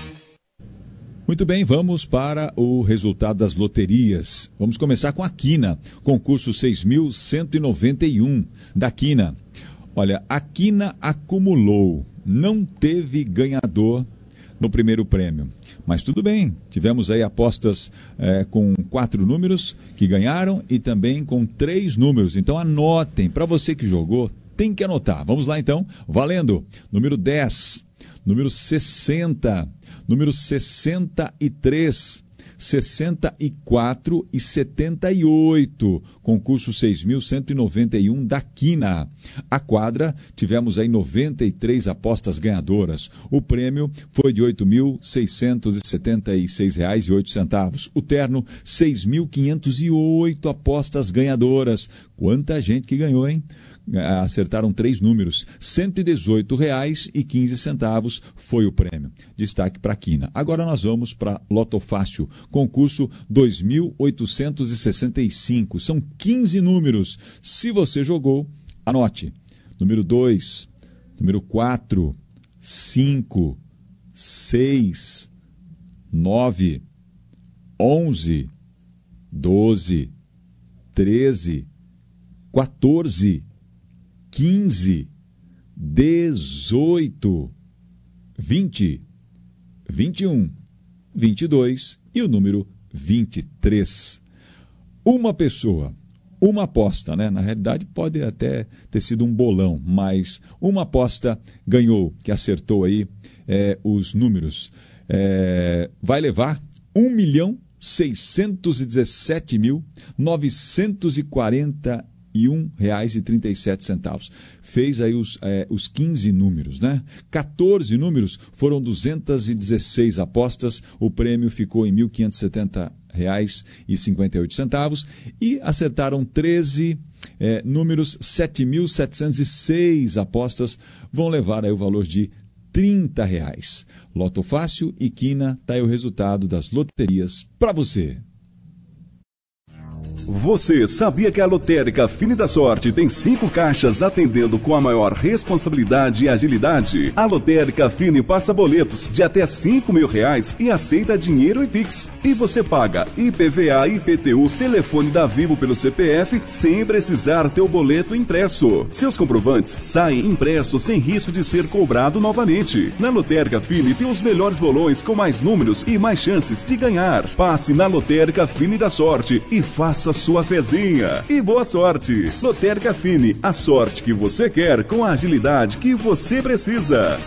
Muito bem, vamos para o resultado das loterias. Vamos começar com a Quina, concurso seis mil cento e noventa e um da Quina. Olha, a Quina acumulou, não teve ganhador no primeiro prêmio. Mas tudo bem, tivemos aí apostas é, com quatro números que ganharam e também com três números. Então anotem, para você que jogou, tem que anotar. Vamos lá então, valendo. Número dez, número sessenta, número sessenta e três, sessenta e quatro e setenta e oito, concurso seis mil cento e noventa e um da Quina. A quadra, tivemos aí noventa e três apostas ganhadoras. O prêmio foi de oito mil seiscentos e setenta e seis reais e oito centavos. O terno, seis mil quinhentos e oito apostas ganhadoras. Quanta gente que ganhou, hein? Acertaram três números, cento e dezoito reais e quinze centavos foi o prêmio. Destaque para a Quina. Agora nós vamos para Loto Fácil, concurso dois mil oitocentos e sessenta e cinco. São quinze números. Se você jogou, anote. Número dois, número quatro, cinco, seis, nove, onze, doze, treze, quatorze, quinze, dezoito, vinte, vinte e um, vinte e dois e o número vinte e três. Uma pessoa, uma aposta, né? Na realidade pode até ter sido um bolão, mas uma aposta ganhou, que acertou aí é, os números. É, vai levar um milhão seiscentos e dezessete mil novecentos e quarenta e um reais e trinta e sete centavos. Fez aí os, é, os quinze números, né? quatorze números, foram duzentas e dezesseis apostas, o prêmio ficou em mil quinhentos e setenta reais e cinquenta e oito centavos e acertaram treze é, números, sete mil setecentos e seis apostas, vão levar aí o valor de trinta reais. Loto Fácil e Quina, tá aí o resultado das loterias para você. Você sabia que a Lotérica Fine da Sorte tem cinco caixas atendendo com a maior responsabilidade e agilidade? A Lotérica Fine passa boletos de até cinco mil reais e aceita dinheiro e Pix. E você paga I P V A, I P T U, telefone da Vivo pelo C P F sem precisar ter o boleto impresso. Seus comprovantes saem impressos sem risco de ser cobrado novamente. Na Lotérica Fine tem os melhores bolões com mais números e mais chances de ganhar. Passe na Lotérica Fine da Sorte e faça sua fezinha. E boa sorte! Lotérica Fine, a sorte que você quer com a agilidade que você precisa.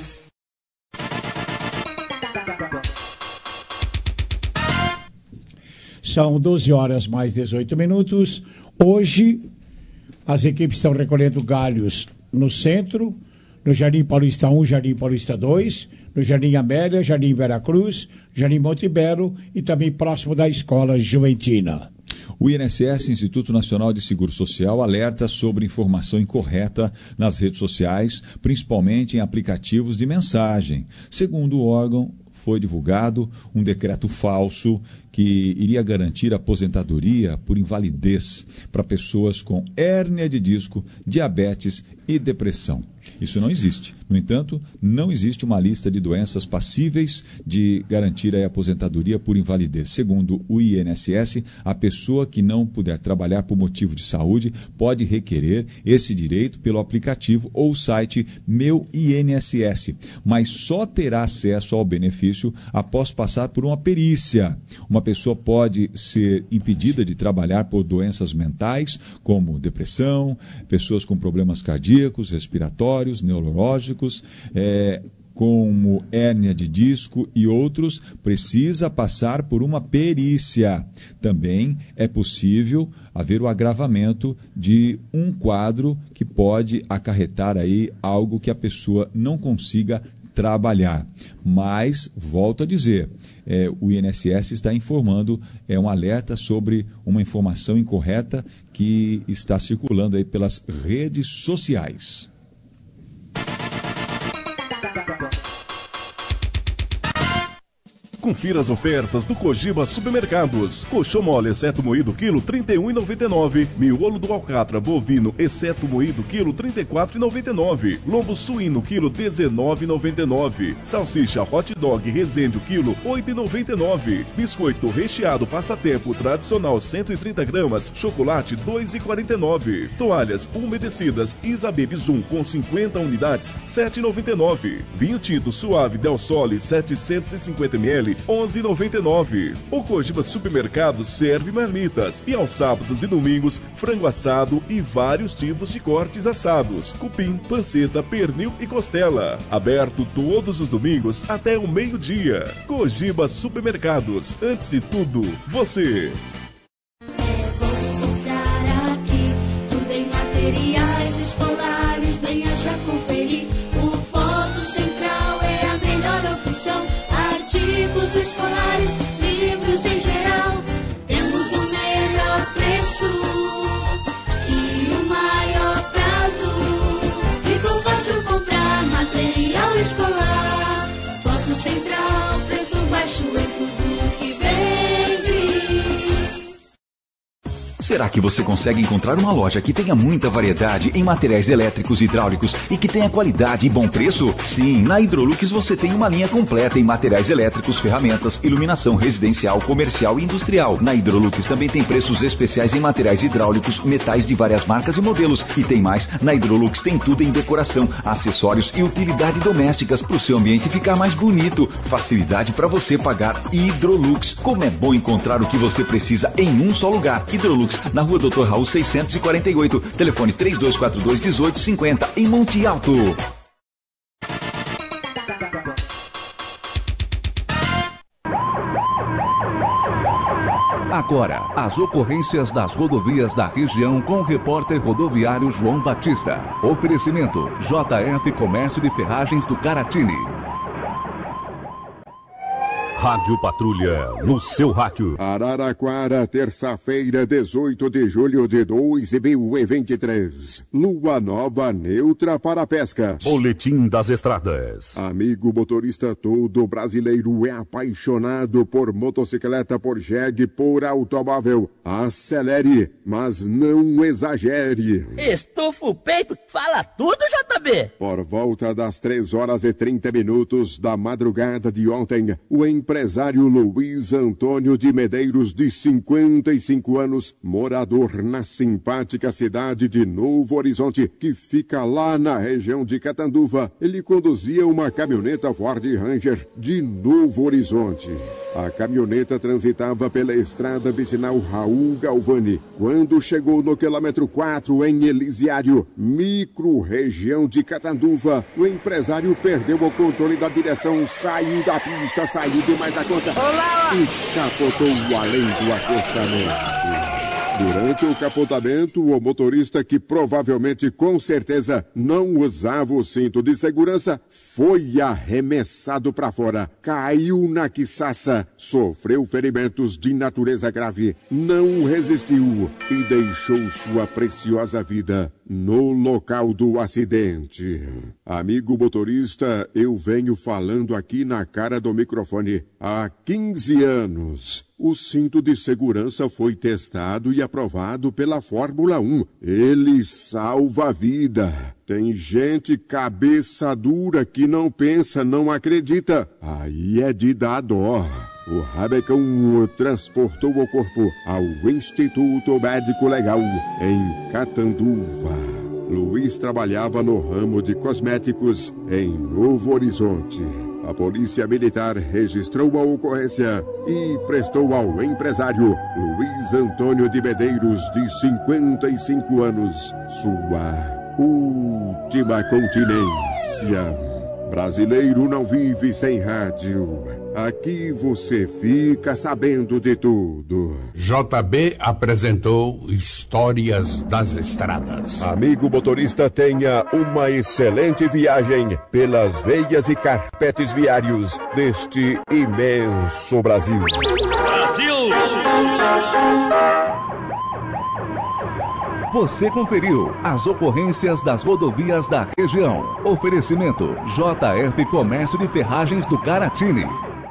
São doze horas mais dezoito minutos. Hoje, as equipes estão recolhendo galhos no centro, no Jardim Paulista um, Jardim Paulista dois, no Jardim Amélia, Jardim Veracruz, Jardim Montebello e também próximo da Escola Juventina. O I N S S, Instituto Nacional de Seguro Social, alerta sobre informação incorreta nas redes sociais, principalmente em aplicativos de mensagem. Segundo o órgão, foi divulgado um decreto falso que iria garantir aposentadoria por invalidez para pessoas com hérnia de disco, diabetes e depressão. Isso não existe. No entanto, não existe uma lista de doenças passíveis de garantir a aposentadoria por invalidez. Segundo o I N S S, a pessoa que não puder trabalhar por motivo de saúde pode requerer esse direito pelo aplicativo ou site Meu I N S S, mas só terá acesso ao benefício após passar por uma perícia. Uma pessoa pode ser impedida de trabalhar por doenças mentais, como depressão, pessoas com problemas cardíacos, respiratórios, neurológicos, é, como hérnia de disco e outros, precisa passar por uma perícia. Também é possível haver o agravamento de um quadro que pode acarretar aí algo que a pessoa não consiga trabalhar. Mas, volto a dizer, é, o I N S S está informando, é um alerta sobre uma informação incorreta que está circulando aí pelas redes sociais. Confira as ofertas do Cogiba Supermercados. Colchão mole, exceto moído, quilo trinta e um reais e noventa e nove centavos. Miolo do alcatra bovino, exceto moído, quilo trinta e quatro reais e noventa e nove centavos. Lombo suíno, quilo dezenove reais e noventa e nove centavos. Salsicha hot dog Resende, quilo oito reais e noventa e nove centavos. Biscoito recheado passatempo tradicional cento e trinta gramas, chocolate dois reais e quarenta e nove centavos. Toalhas umedecidas Isabebe Zoom com cinquenta unidades, sete reais e noventa e nove centavos. Vinho tinto suave Del Sole setecentos e cinquenta mililitros, onze reais e noventa e nove centavos. O Cogiba Supermercado serve marmitas e aos sábados e domingos, frango assado e vários tipos de cortes assados, cupim, panceta, pernil e costela. Aberto todos os domingos até o meio-dia. Cogiba Supermercados, antes de tudo, você. Tudo em materiais escolares, venha já conferir. O Foto Central é a melhor opção. Artigos escolares, livros em geral. Temos o melhor preço e o maior prazo. Ficou fácil comprar material escolar. Foto Central, preço baixo em tudo que vende. Será que você consegue encontrar uma loja que tenha muita variedade em materiais elétricos e hidráulicos e que tenha qualidade e bom preço? Sim, na Hidrolux você tem uma linha completa em materiais elétricos, ferramentas, iluminação residencial, comercial e industrial. Na Hidrolux também tem preços especiais em materiais hidráulicos, metais de várias marcas e modelos. E tem mais, na Hidrolux tem tudo em decoração, acessórios e utilidade domésticas para o seu ambiente ficar mais bonito. Facilidade para você pagar. Hidrolux. Como é bom encontrar o que você precisa em um só lugar. Hidrolux, na rua doutor Raul seiscentos e quarenta e oito, telefone três dois quatro dois, um oito cinco zero, em Monte Alto. Agora, as ocorrências das rodovias da região com o repórter rodoviário João Batista. Oferecimento J F Comércio de Ferragens do Caratini. Rádio Patrulha, no seu rádio. Araraquara, terça-feira, dezoito de julho de dois mil e vinte e três. Lua nova neutra para a pesca. Boletim das estradas. Amigo motorista, todo brasileiro é apaixonado por motocicleta, por jegue, por automóvel. Acelere, mas não exagere. Estufa o peito, fala tudo, J B. Por volta das três horas e trinta minutos da madrugada de ontem, o empresário empresário Luiz Antônio de Medeiros, de cinquenta e cinco anos, morador na simpática cidade de Novo Horizonte, que fica lá na região de Catanduva. Ele conduzia uma caminhoneta Ford Ranger de Novo Horizonte. A caminhoneta transitava pela estrada vicinal Raul Galvani. Quando chegou no quilômetro quatro, em Elisiário, micro-região de Catanduva, o empresário perdeu o controle da direção, saiu da pista, saiu demais da conta e capotou além do acostamento. Durante o capotamento, o motorista, que provavelmente, com certeza, não usava o cinto de segurança, foi arremessado para fora, caiu na quiçaça, sofreu ferimentos de natureza grave, não resistiu e deixou sua preciosa vida no local do acidente. Amigo motorista, eu venho falando aqui na cara do microfone há quinze anos. O cinto de segurança foi testado e aprovado pela Fórmula um. Ele salva a vida. Tem gente cabeça dura que não pensa, não acredita. Aí é de dar dó. O Rabecão transportou o corpo ao Instituto Médico Legal em Catanduva. Luiz trabalhava no ramo de cosméticos em Novo Horizonte. A polícia militar registrou a ocorrência e prestou ao empresário Luiz Antônio de Medeiros, de cinquenta e cinco anos, sua última continência. Brasileiro não vive sem rádio. Aqui você fica sabendo de tudo. J B apresentou Histórias das Estradas. Amigo motorista, tenha uma excelente viagem pelas veias e carpetes viários deste imenso Brasil. Brasil! Você conferiu as ocorrências das rodovias da região. Oferecimento J F Comércio de Ferragens do Caratini.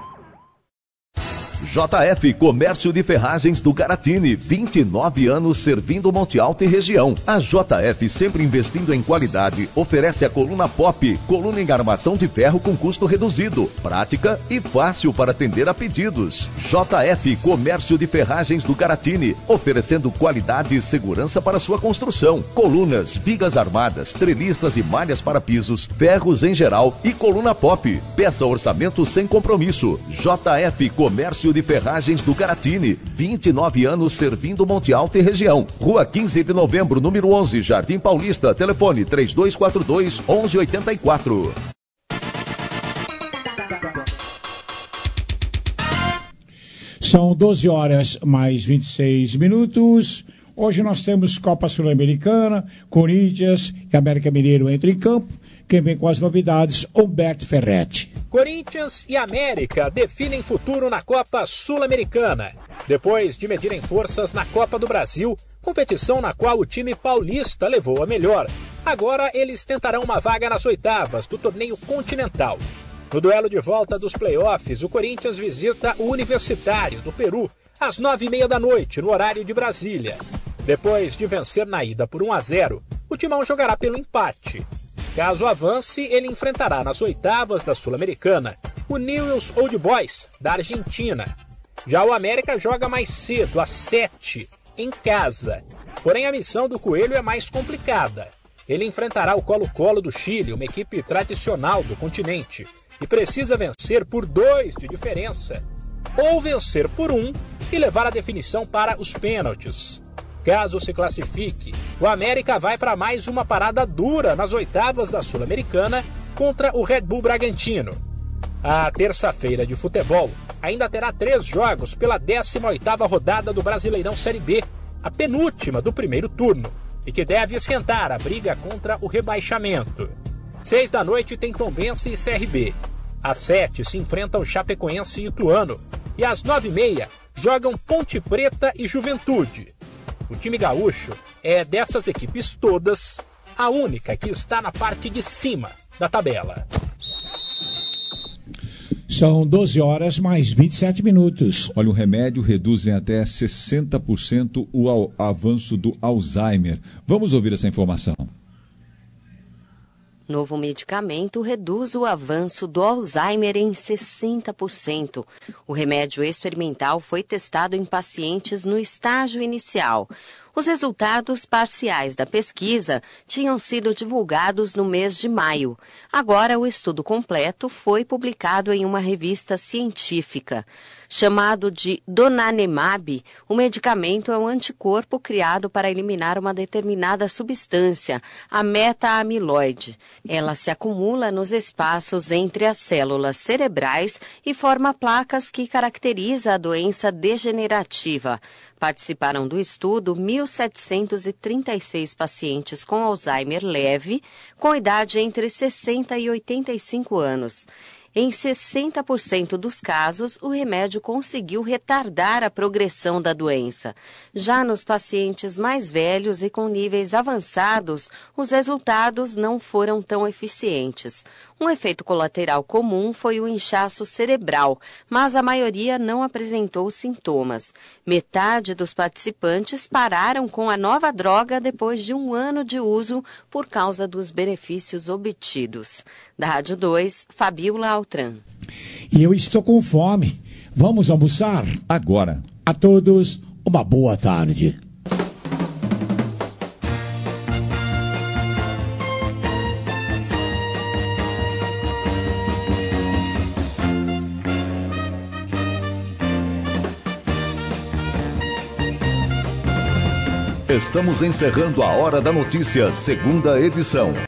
J F Comércio de Ferragens do Caratini, vinte e nove anos servindo Monte Alto e região. A J F, sempre investindo em qualidade, oferece a coluna Pop, coluna em armação de ferro com custo reduzido, prática e fácil para atender a pedidos. J F Comércio de Ferragens do Caratini, oferecendo qualidade e segurança para sua construção. Colunas, vigas armadas, treliças e malhas para pisos, ferros em geral e coluna Pop. Peça orçamento sem compromisso. J F Comércio de Ferragens do Caratini, vinte e nove anos servindo Monte Alto e região. Rua quinze de novembro, número onze, Jardim Paulista. Telefone três dois quatro dois, onze oitenta e quatro. São doze horas mais vinte e seis minutos. Hoje nós temos Copa Sul-Americana, Corinthians e América Mineiro entram em campo. Quem vem com as novidades, Humberto Ferretti. Corinthians e América definem futuro na Copa Sul-Americana. Depois de medirem forças na Copa do Brasil, competição na qual o time paulista levou a melhor, agora eles tentarão uma vaga nas oitavas do torneio continental. No duelo de volta dos playoffs, o Corinthians visita o Universitário do Peru às nove e meia da noite, no horário de Brasília. Depois de vencer na ida por um a zero, o Timão jogará pelo empate. Caso avance, ele enfrentará nas oitavas da Sul-Americana o Newell's Old Boys, da Argentina. Já o América joga mais cedo, às sete, em casa. Porém, a missão do Coelho é mais complicada. Ele enfrentará o Colo-Colo do Chile, uma equipe tradicional do continente, e precisa vencer por dois de diferença, ou vencer por um e levar a definição para os pênaltis. Caso se classifique, o América vai para mais uma parada dura nas oitavas da Sul-Americana contra o Red Bull Bragantino. A terça-feira de futebol ainda terá três jogos pela décima oitava rodada do Brasileirão Série B, a penúltima do primeiro turno, e que deve esquentar a briga contra o rebaixamento. Seis da noite tem Tombense e C R B. Às sete se enfrentam Chapecoense e Ituano. E às nove e meia jogam Ponte Preta e Juventude. O time gaúcho é, dessas equipes todas, a única que está na parte de cima da tabela. São doze horas mais vinte e sete minutos. Olha, o remédio reduz em até sessenta por cento o ao- avanço do Alzheimer. Vamos ouvir essa informação. Novo medicamento reduz o avanço do Alzheimer em sessenta por cento. O remédio experimental foi testado em pacientes no estágio inicial. Os resultados parciais da pesquisa tinham sido divulgados no mês de maio. Agora, o estudo completo foi publicado em uma revista científica. Chamado de donanemab, o medicamento é um anticorpo criado para eliminar uma determinada substância, a meta-amiloide. Ela se acumula nos espaços entre as células cerebrais e forma placas que caracteriza a doença degenerativa. Participaram do estudo mil setecentos e trinta e seis pacientes com Alzheimer leve, com idade entre sessenta e oitenta e cinco anos. Em sessenta por cento dos casos, o remédio conseguiu retardar a progressão da doença. Já nos pacientes mais velhos e com níveis avançados, os resultados não foram tão eficientes. Um efeito colateral comum foi o inchaço cerebral, mas a maioria não apresentou sintomas. Metade dos participantes pararam com a nova droga depois de um ano de uso por causa dos benefícios obtidos. Da Rádio dois, Fabiola Altran. E eu estou com fome. Vamos almoçar? Agora. A todos, uma boa tarde. Estamos encerrando a Hora da Notícia, segunda edição.